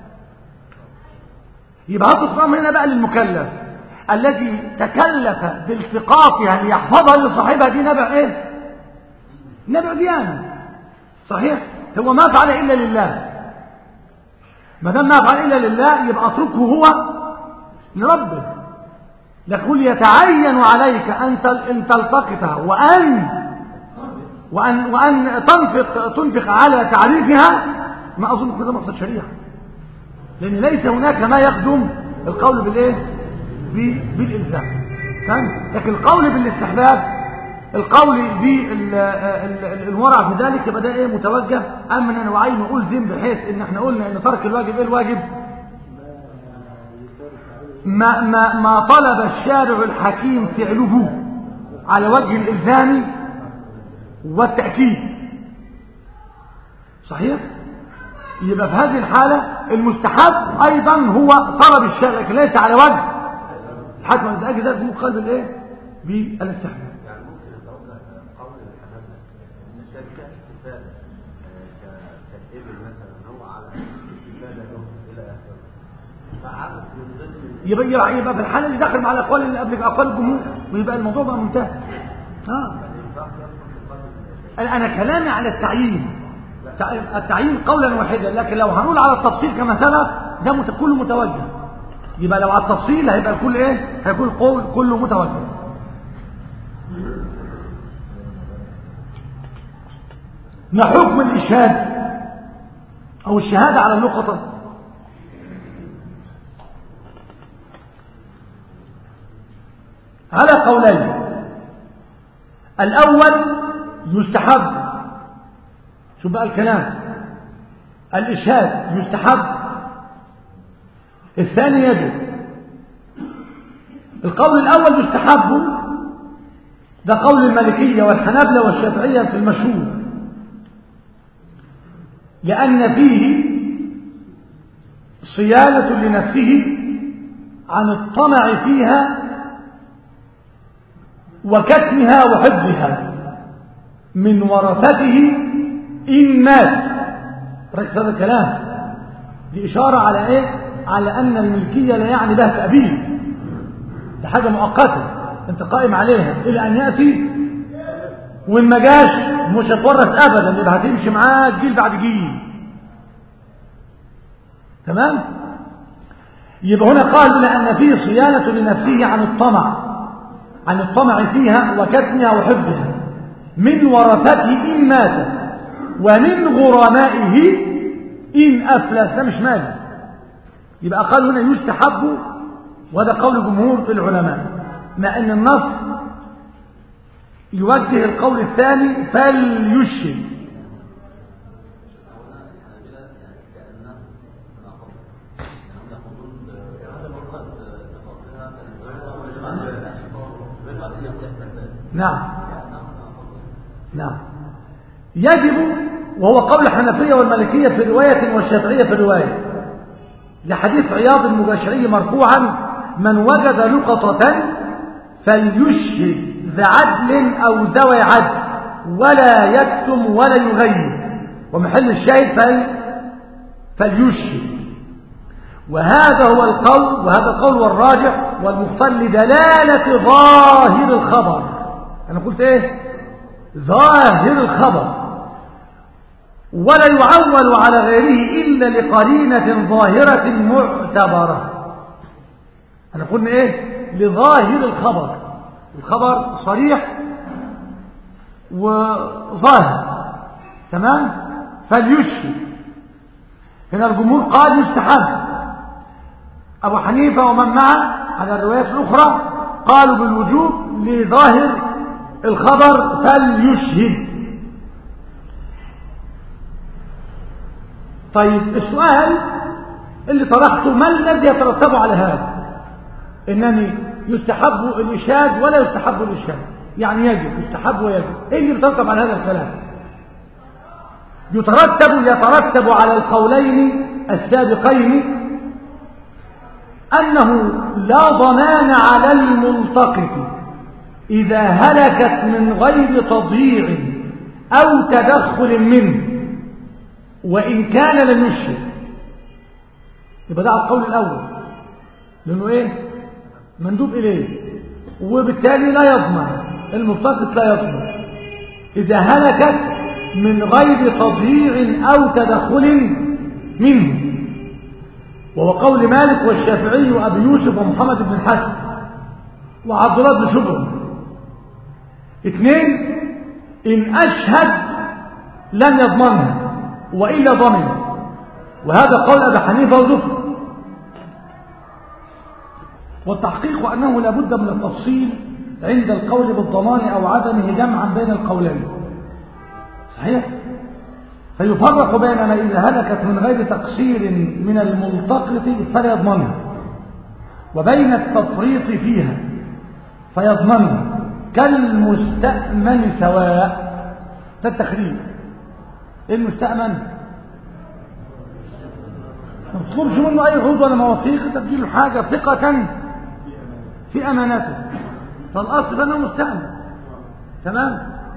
يبقى هذا الصيام هنا بقى للمكلف الذي تكلف بالتقاطها ليحفظها لصاحبها. دي نبع ايه؟ نبع ديانه صحيح. هو ما فعل الا لله. ما دام ما فعل الا لله يبقى اتركه هو لربه. يقول يتعين عليك ان تلتقطها وان وان وان تنفق تنفق على تعريفها. ما اظن كده مقصد شريعه، لأن ليس هناك ما يخدم القول بالإيه؟ بالإلزام. تمام؟ لكن القول بالاستحباب القول بالورع في ذلك يبقى ده إيه متوجه. أما أنا وعين ألزم بحيث إن إحنا قلنا إن ترك الواجب إيه الواجب؟ ما ما ما طلب الشارع الحكيم فعله على وجه الإلزام والتأكيد صحيح. يبقى في هذه الحالة المستحب أيضا هو طلب الشرع لكن ليس على وجه الحكم. من أجل ذلك مقال بالإيه؟ بالاستحباب. يعني ممكن يتوجه قول الحنابلة إذا كان استفادة كالإبل مثلا هو على استفادة له إلى آخره فعرف من ضمن يبقى يبقى يبقى في الحالة اللي داخل مع الأقوال اللي قبل أقوال الجمهور ويبقى الموضوع بقى منتهي. آه. أنا كلامي على التعيين التعيين قولا واحدا، لكن لو هنقول على التفصيل كما سبق ده كله متوجه. يبقى لو على التفصيل هيبقى الكل ايه؟ هيكون القول كله متوجه. ما حكم الإشهاد أو الشهادة على اللقطة؟ على قولين. الأول يستحب. شو بقى الكلام؟ الإشهاد يستحب. الثاني يجب. القول الأول يستحب ده قول المالكية والحنابلة والشافعية في المشهور، لأن فيه صيانة لنفسه عن الطمع فيها وكتمها وحفظها. من ورثته إن مات. ركز هذا الكلام، دي إشارة على إيه؟ على أن الملكية لا يعني بها تأبيد، دي حاجة مؤقتة أنت قائم عليها إلى أن يأتي، وإن ما جاش مش هتورث أبدا، يبقى هتمشي معاه جيل بعد جيل. تمام؟ يبقى هنا قال لأن فيه صيانة لنفسه عن الطمع عن الطمع فيها وكتمها وحفظها من ورثته إن مات ومن غرمائه إن أفلس. ده مش مال. يبقى قال هنا يستحب، وهذا قول جمهور العلماء، مع أن النص يوجه القول الثاني فليشهد. نعم نعم يجب، وهو قول الحنفية والمالكية في رواية والشافعية في رواية، لحديث عياض المجاشعي مرفوعا: من وجد لقطة فليشهد بعدل أو ذوي عدل ولا يكتم ولا يغير، ومحل الشاهد فل... فليشهد. وهذا هو القول، وهذا القول والراجح والمختار لدلالة ظاهر الخبر. أنا قلت إيه؟ ظاهر الخبر، ولا يعول على غيره إلا لقرينة ظاهرة معتبرة. أنا قلنا إيه؟ لظاهر الخبر، الخبر صريح وظاهر. تمام؟ فليشهد. هنا الجمهور قال يستحب. أبو حنيفة ومن معه على الروايات الأخرى قالوا بالوجوب لظاهر الخبر فليشهد. طيب السؤال اللي طرحته: ما الذي يترتب على هذا؟ إنني يستحب الإشهاد ولا يستحب الإشهاد، يعني يجب يستحب ويجب. إيه اللي يترتب على هذا الكلام؟ يترتب يترتب على القولين السابقين أنه لا ضمان على الملتقط إذا هلكت من غير تضييع أو تدخل منه وإن كان لم يشهد. يبقى ده القول الأول، لأنه إيه؟ مندوب إليه، وبالتالي لا يضمن الملتقط، لا يضمن إذا هلكت من غير تضييع أو تدخل منه، وهو قول مالك والشافعي وأبي يوسف ومحمد بن الحسن وعبد الله بن شبر. اثنين: إن أشهد لم يضمنها وإلا ضمن، وهذا قول أبي حنيفة وزفر. والتحقيق أنه لابد من التفصيل عند القول بالضمان أو عدمه جمعا بين القولين. صحيح؟ فيفرق بين ما إذا هلكت من غير تقصير من الملتقط فلا يضمنها، وبين التفريط فيها فيضمنها، كالمستأمن سواء. ده التخريج. المستأمن ما تطلبش منه أي عضو ولا مواثيق، تديله حاجة ثقة في أمانته، فالأصل أنه مستأمن. تمام؟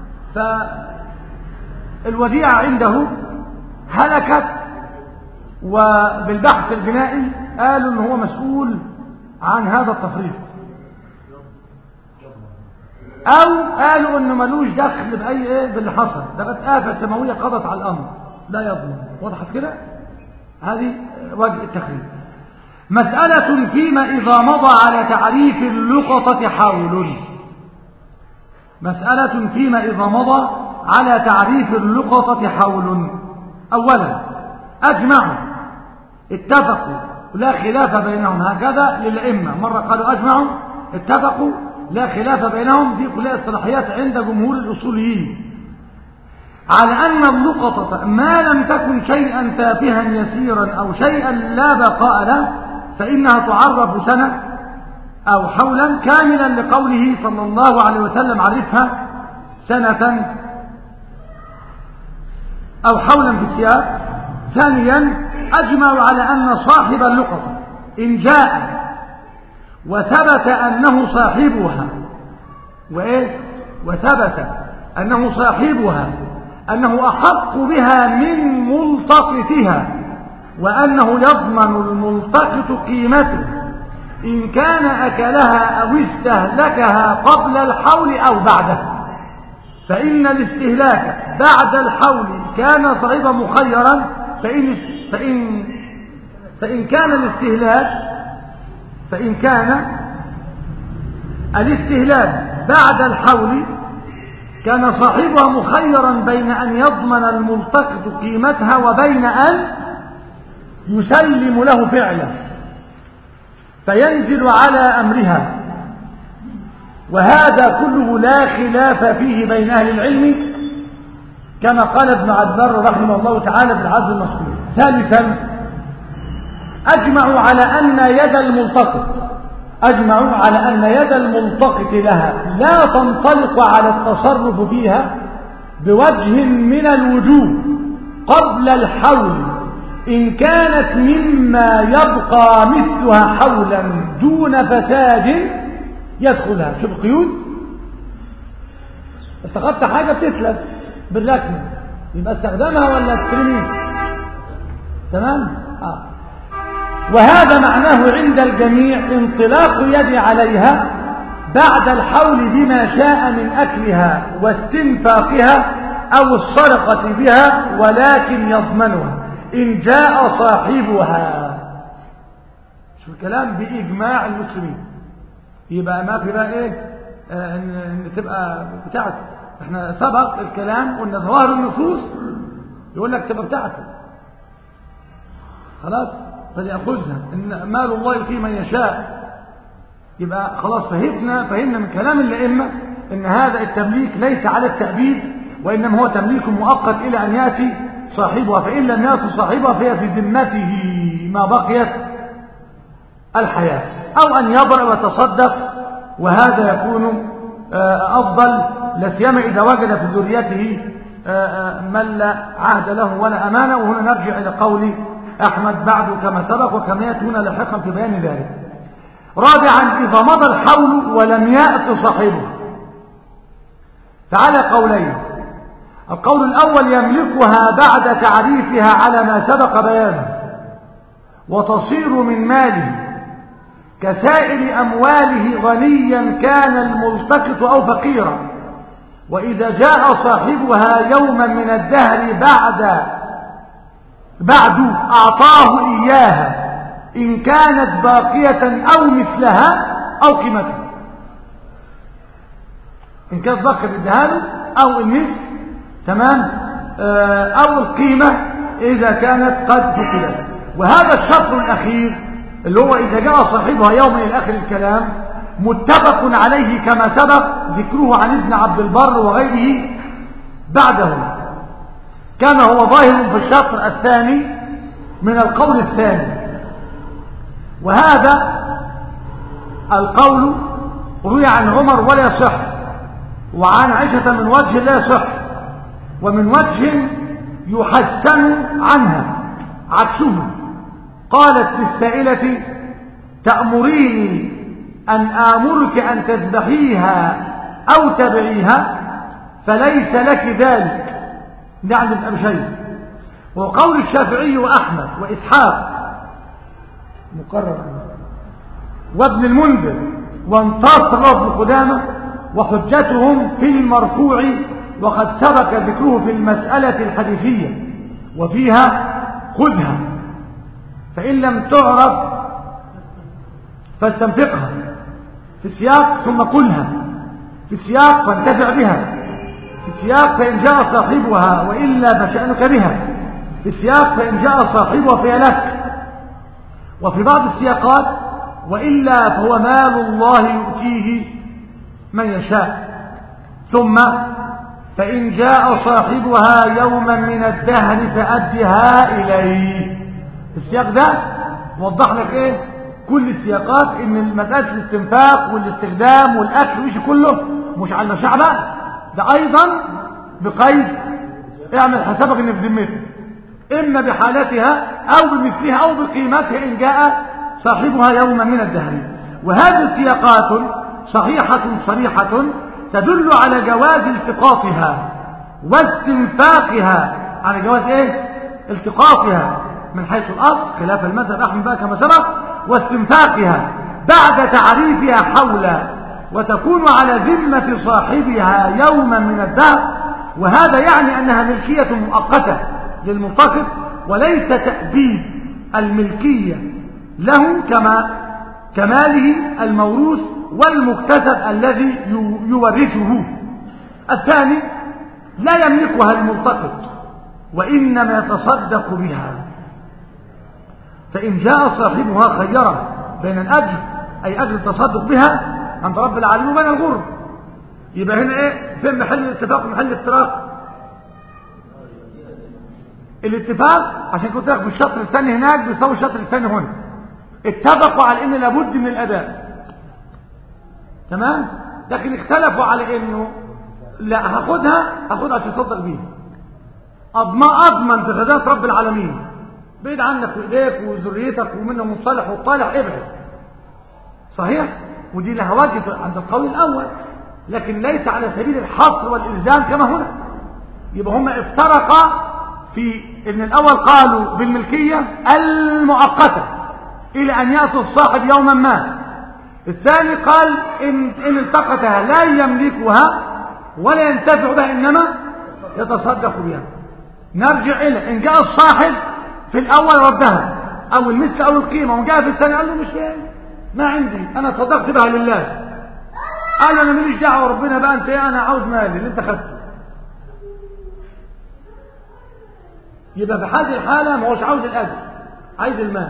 فالوديعة عنده هلكت، وبالبحث الجنائي قالوا أنه هو مسؤول عن هذا التفريط، أو قالوا أنه ملوش دخل بأي إيه باللي حصل، ده بقت آفة سماوية قضت على الأمر، لا يضمن. وضحت كده؟ هذه وجه التخريج. مسألة فيما إذا مضى على تعريف اللقطة حول. مسألة فيما إذا مضى على تعريف اللقطة حول. أولا: أجمعوا اتفقوا لا خلاف بينهم، هكذا للأئمة، مرة قالوا أجمعوا اتفقوا لا خلاف بينهم، دي كلها الصلاحيات عند جمهور الأصوليين، على أن اللقطة ما لم تكن شيئا تافها يسيرا أو شيئا لا بقاء له فإنها تعرف سنة أو حولا كاملا، لقوله صلى الله عليه وسلم: عرفها سنة أو حولا في السياق. ثانيا: أجمعوا على أن صاحب اللقطة إن جاء وثبت أنه صاحبها وإيه؟ وثبت أنه صاحبها أنه أحق بها من ملتقطها، وأنه يضمن الملتقط قيمته إن كان أكلها أو استهلكها قبل الحول أو بعده. فإن الاستهلاك بعد الحول كان صاحبه مخيرا، فإن, فإن, فإن كان الاستهلاك فإن كان الاستهلاك بعد الحول كان صاحبها مخيرا بين أن يضمن الملتقط قيمتها وبين أن يسلم له فعله فينزل على أمرها. وهذا كله لا خلاف فيه بين أهل العلم كما قال ابن عبد البر رحمه الله تعالى في العزل المذكور. ثالثا أجمعوا على أن يد الملتقط أجمعوا على أن يد الملتقط لها لا تنطلق على التصرف فيها بوجه من الوجوه قبل الحول إن كانت مما يبقى مثلها حولا دون فساد يدخلها. شوف قيود، التقطت حاجة بتتلف بالركن يبقى استخدمها ولا ترميها؟ تمام؟ آه. وهذا معناه عند الجميع انطلاق يد عليها بعد الحول بما شاء من أكلها واستنفاقها أو السرقة بها، ولكن يضمنها إن جاء صاحبها. شو الكلام؟ بإجماع المسلمين. يبقى ما في بقى إيه آه إن, إن تبقى بتاعته. إحنا سبق الكلام قلنا ظواهر النصوص يقول لك تبقى بتاعته خلاص فليأخذها، إن مال الله يؤتيه من يشاء. يبقى خلاص فهمنا فهمنا من كلام الأئمة إن هذا التمليك ليس على التأبيد، وإنما هو تمليك مؤقت إلى أن يأتي صاحبها، فإن لم يأتي صاحبها فهي في ذمته ما بقيت الحياة، أو أن يبرأ ويتصدق، وهذا يكون أفضل لا سيما إذا وجد في ذريته من لا عهد له ولا أمانة. وهنا نرجع إلى قول أحمد بعد كما سبق وكما يأتي هنا لاحقا في بيان ذلك. رابعا إذا مضى الحول ولم يأت صاحبه فعلى قولين. القول الأول يملكها بعد تعريفها على ما سبق بيانه وتصير من ماله كسائر أمواله غنيا كان الملتقط أو فقيرا، وإذا جاء صاحبها يوما من الدهر بعد بعد أعطاه إياها إن كانت باقية أو مثلها أو قيمتها. إن كانت باقية بالدهان أو المثل تمام أو القيمة إذا كانت قد فقدت. وهذا الشرط الأخير اللي هو إذا جاء صاحبها يوم إلى آخر الكلام متفق عليه كما سبق ذكره عن ابن عبد البر وغيره بعده، كما هو ظاهر في الشطر الثاني من القول الثاني. وهذا القول روي عن عمر ولا يصح، وعن عائشة من وجه لا يصح، ومن وجه يحسن عنها عكسه. قالت للسائلة تأمريني أن آمرك أن تذبحيها أو تبعيها فليس لك ذلك، يعني ابن أبي شيبة. وقول الشافعي وأحمد وإسحاق مقرر وابن المنذر وانتصر ابن قدامة وحجتهم في المرفوع وقد سبق ذكره في المسألة الحديثية وفيها خذها فإن لم تعرف فاستنفقها في السياق ثم كلها في السياق فانتفع بها في السياق فإن جاء صاحبها وإلا فشأنك بها في السياق فإن جاء صاحبها فهي لك. وفي بعض السياقات وإلا فهو مال الله يؤتيه من يشاء. ثم فإن جاء صاحبها يوما من الدهر فأدها إليه. السياق ده وضح لك ايه كل السياقات ان مسألة الاستنفاق والاستخدام والاكل وإيش كله مش على المشاع بقى، ده ايضا بقيد اعمل حسابك ان في ذمتك اما بحالتها او بمثلها او بقيمتها ان جاء صاحبها يوما من الدهر. وهذه السياقات صحيحة صريحة تدل على جواز التقاطها واستنفاقها، على جواز ايه؟ التقاطها من حيث الأصل خلاف المذهب أحمد بقى كما سبق، واستنفاقها بعد تعريفها حولا، وتكون على ذمة صاحبها يوما من الدهر، وهذا يعني أنها ملكية مؤقتة للملتقط وليس تأبيد الملكية له كما كماله الموروث والمكتسب الذي يورثه. الثاني لا يملكها الملتقط وإنما يتصدق بها، فإن جاء صاحبها خيره بين الأجر أي أجر التصدق بها عند رب العالمين وبين الغرب، يبقى هنا إيه؟ فين محل الاتفاق ومحل الافتراق؟ الاتفاق عشان كنت في الشطر الثاني هناك بيساوي الشطر الثاني هنا، اتفقوا على ان لابد من الاداء، تمام؟ لكن اختلفوا على انه لا هاخدها هاخدها عشان تصدق بيها، اضمن اضمن في خزانه رب العالمين، بعيد عنك وايديك وذريتك ومنهم الصالح والطالح، ابعد. صحيح؟ ودي لها وجه عند القول الاول، لكن ليس على سبيل الحصر والالزام كما هنا. يبقى هم افترقا في ان الاول قالوا بالملكيه المؤقته الى ان ياتي الصاحب يوما ما، الثاني قال ان ان التقطها لا يملكها ولا ينتفع بها انما يتصدق بها. نرجع الى ان جاء الصاحب في الاول ردها او المثل او القيمه، وجاء في الثاني قال له مش ما عندي، انا تصدقت بها لله، قال انا ماليش دعوه ربنا بقى انت ايه، انا عاوز مالي اللي انت خدته. يبقى في هذه الحاله ما هوش عاوز الاجر، عايز المال،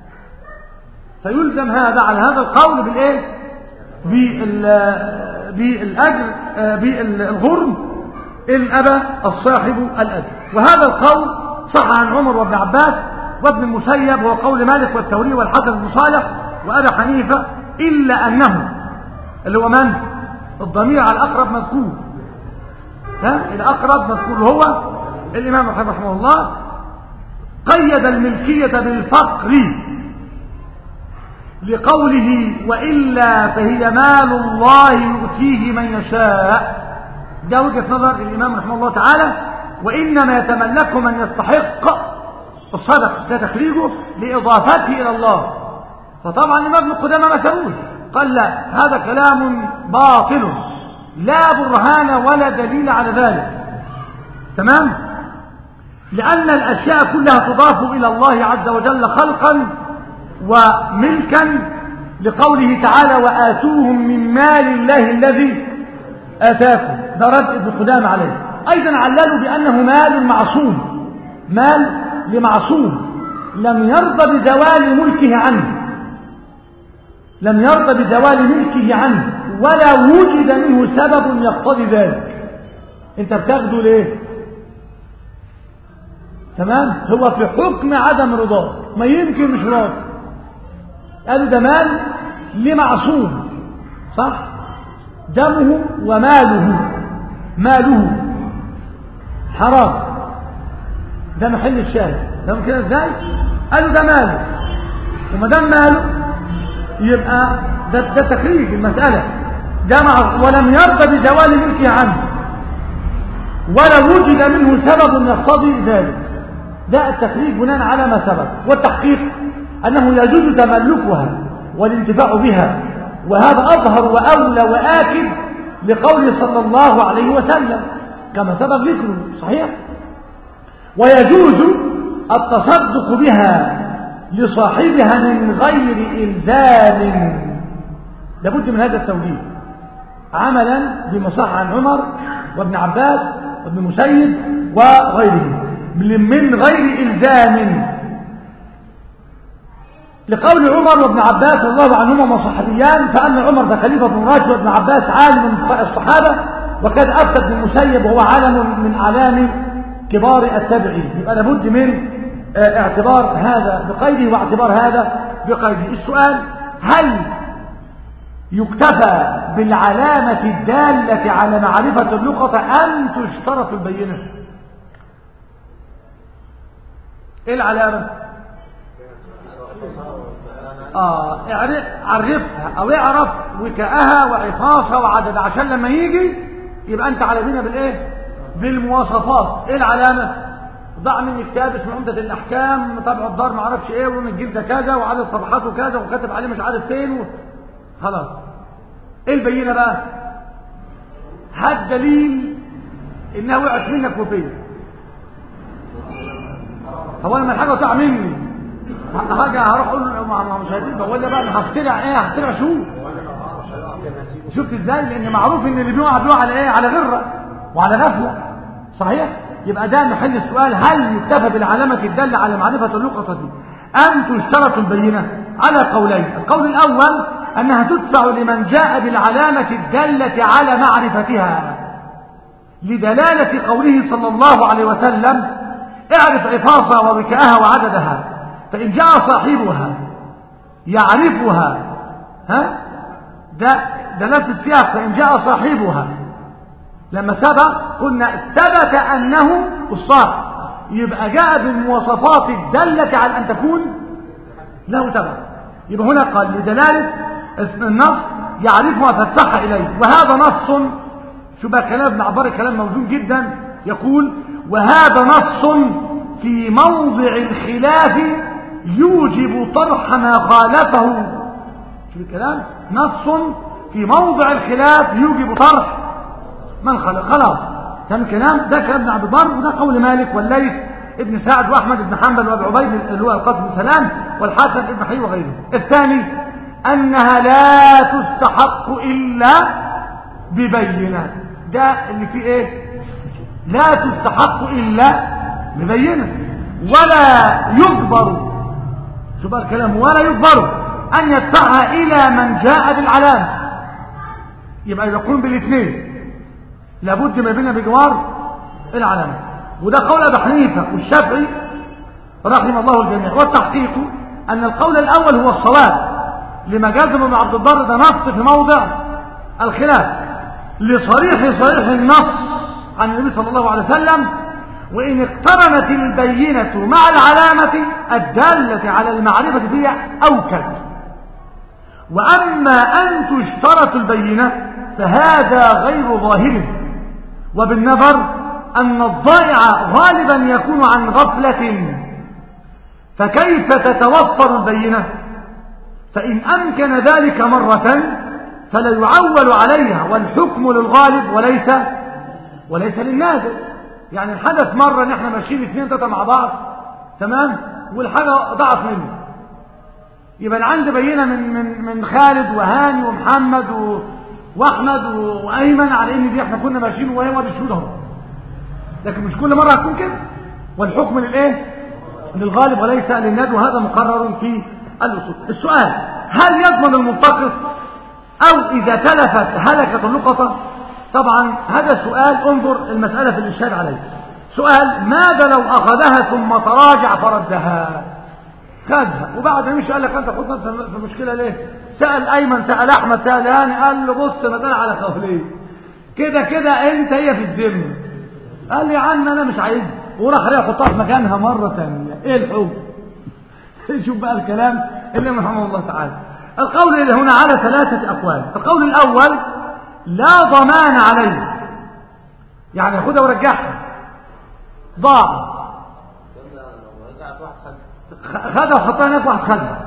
فيلزم هذا على هذا القول بالايه؟ بالاجر بالغرم ان ابى الصاحب الاجر. وهذا القول صح عن عمر وابن عباس وابن المسيب، وهو قول مالك والثوري والحسن بن صالح وابي حنيفه، الا انه اللي هو من؟ الضمير على الاقرب مذكور، ها الاقرب مذكور هو الامام احمد رحمه الله، قيد الملكيه بالفقر لقوله والا فهي مال الله يؤتيه من يشاء. ده وجهه نظر الامام رحمه الله تعالى، وانما يتملك من يستحق الصدقه، ده تخريجه لاضافته الى الله. فطبعا الامام ابن قدامه ما سووش، قال لا هذا كلام باطل لا برهان ولا دليل على ذلك، تمام؟ لأن الأشياء كلها تضاف إلى الله عز وجل خلقا وملكا، لقوله تعالى وآتوهم من مال الله الذي آتاكم، ده رد ابن قدامة عليه. أيضا عللوا بأنه مال معصوم، مال لمعصوم لم يرضى بزوال ملكه عنه، لم يرضى بزوال ملكه عنه ولا وجد منه سبب يقتضي ذلك. انت بتاخده ليه؟ تمام؟ هو في حكم عدم رضاه، ما يمكن مش راضي، قالوا ده مال لمعصوم، صح؟ دمه وماله، ماله حرام، ده محل الشاهد، ده كده ازاي؟ قالوا ده ماله، وما دام ماله يبقى ده, ده تخريج المسألة، جمع ولم يرضى بزوال ملكه عنه ولا وجد منه سبب يقتضي ذلك، ده التخريج بناء على ما سبق. والتحقيق أنه يجوز تملكها والانتفاع بها، وهذا أظهر وأولى وآكد لقوله صلى الله عليه وسلم كما سبق ذكره، صحيح؟ ويجوز التصدق بها لصاحبها من غير إلزام، لابد من هذا التوجيه عملا بما صح عن عمر وابن عباس وابن مسيب وغيرهم من غير إلزام، لقول عمر وابن عباس رضي الله عنهما صحابيان، فأن عمر فخليفة بن راشد وابن عباس عالم من الصحابة، وكان أفتى ابن المسيب وهو عالم من أعلام كبار التابعين. يبقى لابد من اعتبار هذا بقيده واعتبار هذا بقيده. السؤال: هل يكتفى بالعلامة الدالة على معرفة اللقطة أم تشترط البينة؟ ايه العلامة؟ اه عرفها او اعرف وكاءها وعفاصها وعدد عشان لما يجي يبقى انت على دينا بالايه بالمواصفات. ايه العلامه؟ ضع مني كتاب اسمه عمدة الاحكام طبع الدار ما اعرفش ايه ولون الجلد كذا وعدد صفحاته كذا وكاتب عليه مش عارف فين و... خلاص. ايه البينه بقى؟ هات دليل انها وقعت منك وفيه. هو انا من حاجه وقع مني حاجه هروح اقول له مع مشاهدين ولا بقى انا هخترع ايه هخترع شو شفت ازاي؟ لان معروف ان اللي بيقع بيقع على ايه؟ على غره وعلى غفله. صحيح؟ يبقى ده محل السؤال، هل يكتفى بالعلامه الداله على معرفه اللقطه دي ام تشترط البينه؟ على قولين. القول الاول انها تدفع لمن جاء بالعلامه الداله على معرفتها لدلاله قوله صلى الله عليه وسلم اعرف عفاصها ووكاءها وعددها، فإن جاء صاحبها يعرفها ها ده دلالة السياق. فإن جاء صاحبها لما سبق قلنا ثبت أنه الصاحب، يبقى جاء بالمواصفات الدالة على أن تكون له تبع. يبقى هنا قال لدلالة النص يعرفها فاتسح إليه، وهذا نص. شو بقى كلام ابن عبار؟ كلام موزون جدا. يقول وهذا نص في موضع الخلاف يوجب طرح ما خالفه. شو الكلام؟ نص في موضع الخلاف يوجب طرح من خالف. خلاص كان الكلام ده كلام ابن عبد البر، وده قول مالك والليث ابن سعد واحمد بن حنبل وابي عبيد اللي هو القاسم بن سلام والحسن بن حي وغيره. الثاني انها لا تستحق الا ببينه. ده اللي فيه ايه؟ لا تستحق الا ببينه ولا يجبر. شو بقى الكلام؟ ولا يجبر ان يدفعها الى من جاء بالعلامه. يبقى يقوم بالاثنين، لابد ما بيننا بجوار العلامه. وده قول ابي حنيفه والشافعي رحم الله الجميع. والتحقيق ان القول الاول هو الصواب لما جازم ابن عبد البر، ده نص في موضع الخلاف لصريح صريح النص عن النبي صلى الله عليه وسلم. وإن اقترنت البينة مع العلامة الدالة على المعرفة فيها أوكد. وأما أن تشترط البينة فهذا غير ظاهر، وبالنظر أن الضائع غالبا يكون عن غفلة، فكيف تتوفر البينة؟ فإن أمكن ذلك مرة فلا يعول عليها، والحكم للغالب وليس وليس للنادر. يعني الحدث مرة ان احنا ماشيين اثنين ثلاثة مع بعض تمام والحاجة ضاعت مني، يبقى انا عندي بينة من من من خالد وهاني ومحمد و... واحمد و... وايمن على ان دي احنا كنا ماشيين وهي ما بيشهدهم، لكن مش كل مرة هتكون كده. والحكم للايه؟ للغالب وليس للنادر، وهذا مقرر في الاصول. السؤال: هل يضمن الملتقط او اذا تلفت هلكت اللقطة؟ طبعا هذا سؤال انظر المسألة في الإشهاد عليه. سؤال: ماذا لو أخذها ثم تراجع فردها؟ خدها وبعد مش قال لك أنت خد نفسك في مشكلة ليه؟ سأل أيمن، سأل أحمد، سأل هاني، قال له بص مسألة على قولين كده كده أنت هي في الذمة. قال لي يا عم أنا مش عايز، وراح عليها يحطها في مكانها مرة ثانية. إيه الحكم؟ شوف بقى الكلام اللي رحمه الله تعالى. القول اللي هنا على ثلاثة أقوال. القول الأول: لا ضمان عليه، يعني خدها ورجعها ضاع، خدها وحطها هناك واحد خدها.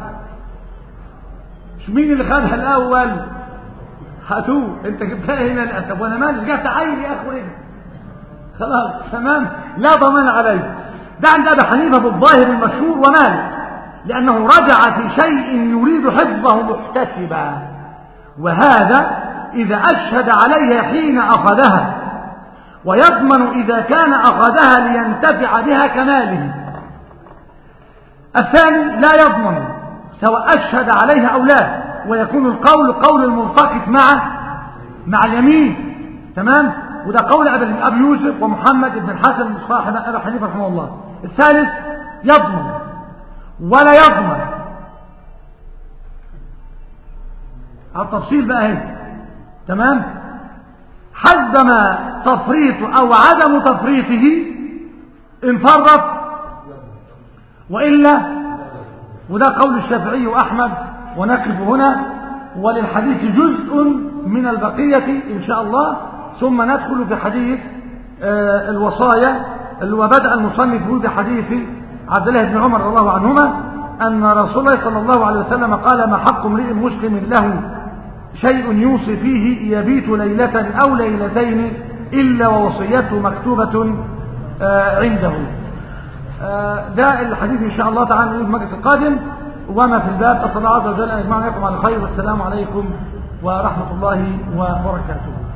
مش مين اللي خدها الاول؟ هاتوه انت جبتها هنا. طب وانا مالي؟ رجعت عيل يا اخوي خلاص تمام. لا ضمان عليه. ده عند ابي حنيفه بالظاهر المشهور ومالك، لانه رجع في شيء يريد حفظه محتسبا، وهذا إذا أشهد عليها حين أخذها، ويضمن إذا كان أخذها لينتفع بها كماله. الثاني لا يضمن سواء أشهد عليها أو لا، ويكون القول قول الملتقط مع مع اليمين تمام. وده قول أبي يوسف ومحمد بن الحسن صاحب أبي حنيفة رحمه الله. الثالث يضمن ولا يضمن. التفصيل بقى هنا تمام. حسب ما تفريطه أو عدم تفريطه إن فرط، وإلا وده قول الشافعي وأحمد، ونقف هنا، وللحديث جزء من البقية إن شاء الله، ثم ندخل في حديث آه الوصايا اللي هو بدأ المصنف بحديث عبد الله بن عمر رضي الله عنهما أن رسول الله صلى الله عليه وسلم قال: ما حق امرئ مسلم له شيء يوصي فيه يبيت ليلة أو ليلتين إلا ووصيته مكتوبة آه عنده. آه ده الحديث إن شاء الله تعالى في المجلس القادم، وما في الباب. أسأل الله عز وجل أن يجمعنا على خير، والسلام عليكم ورحمة الله وبركاته.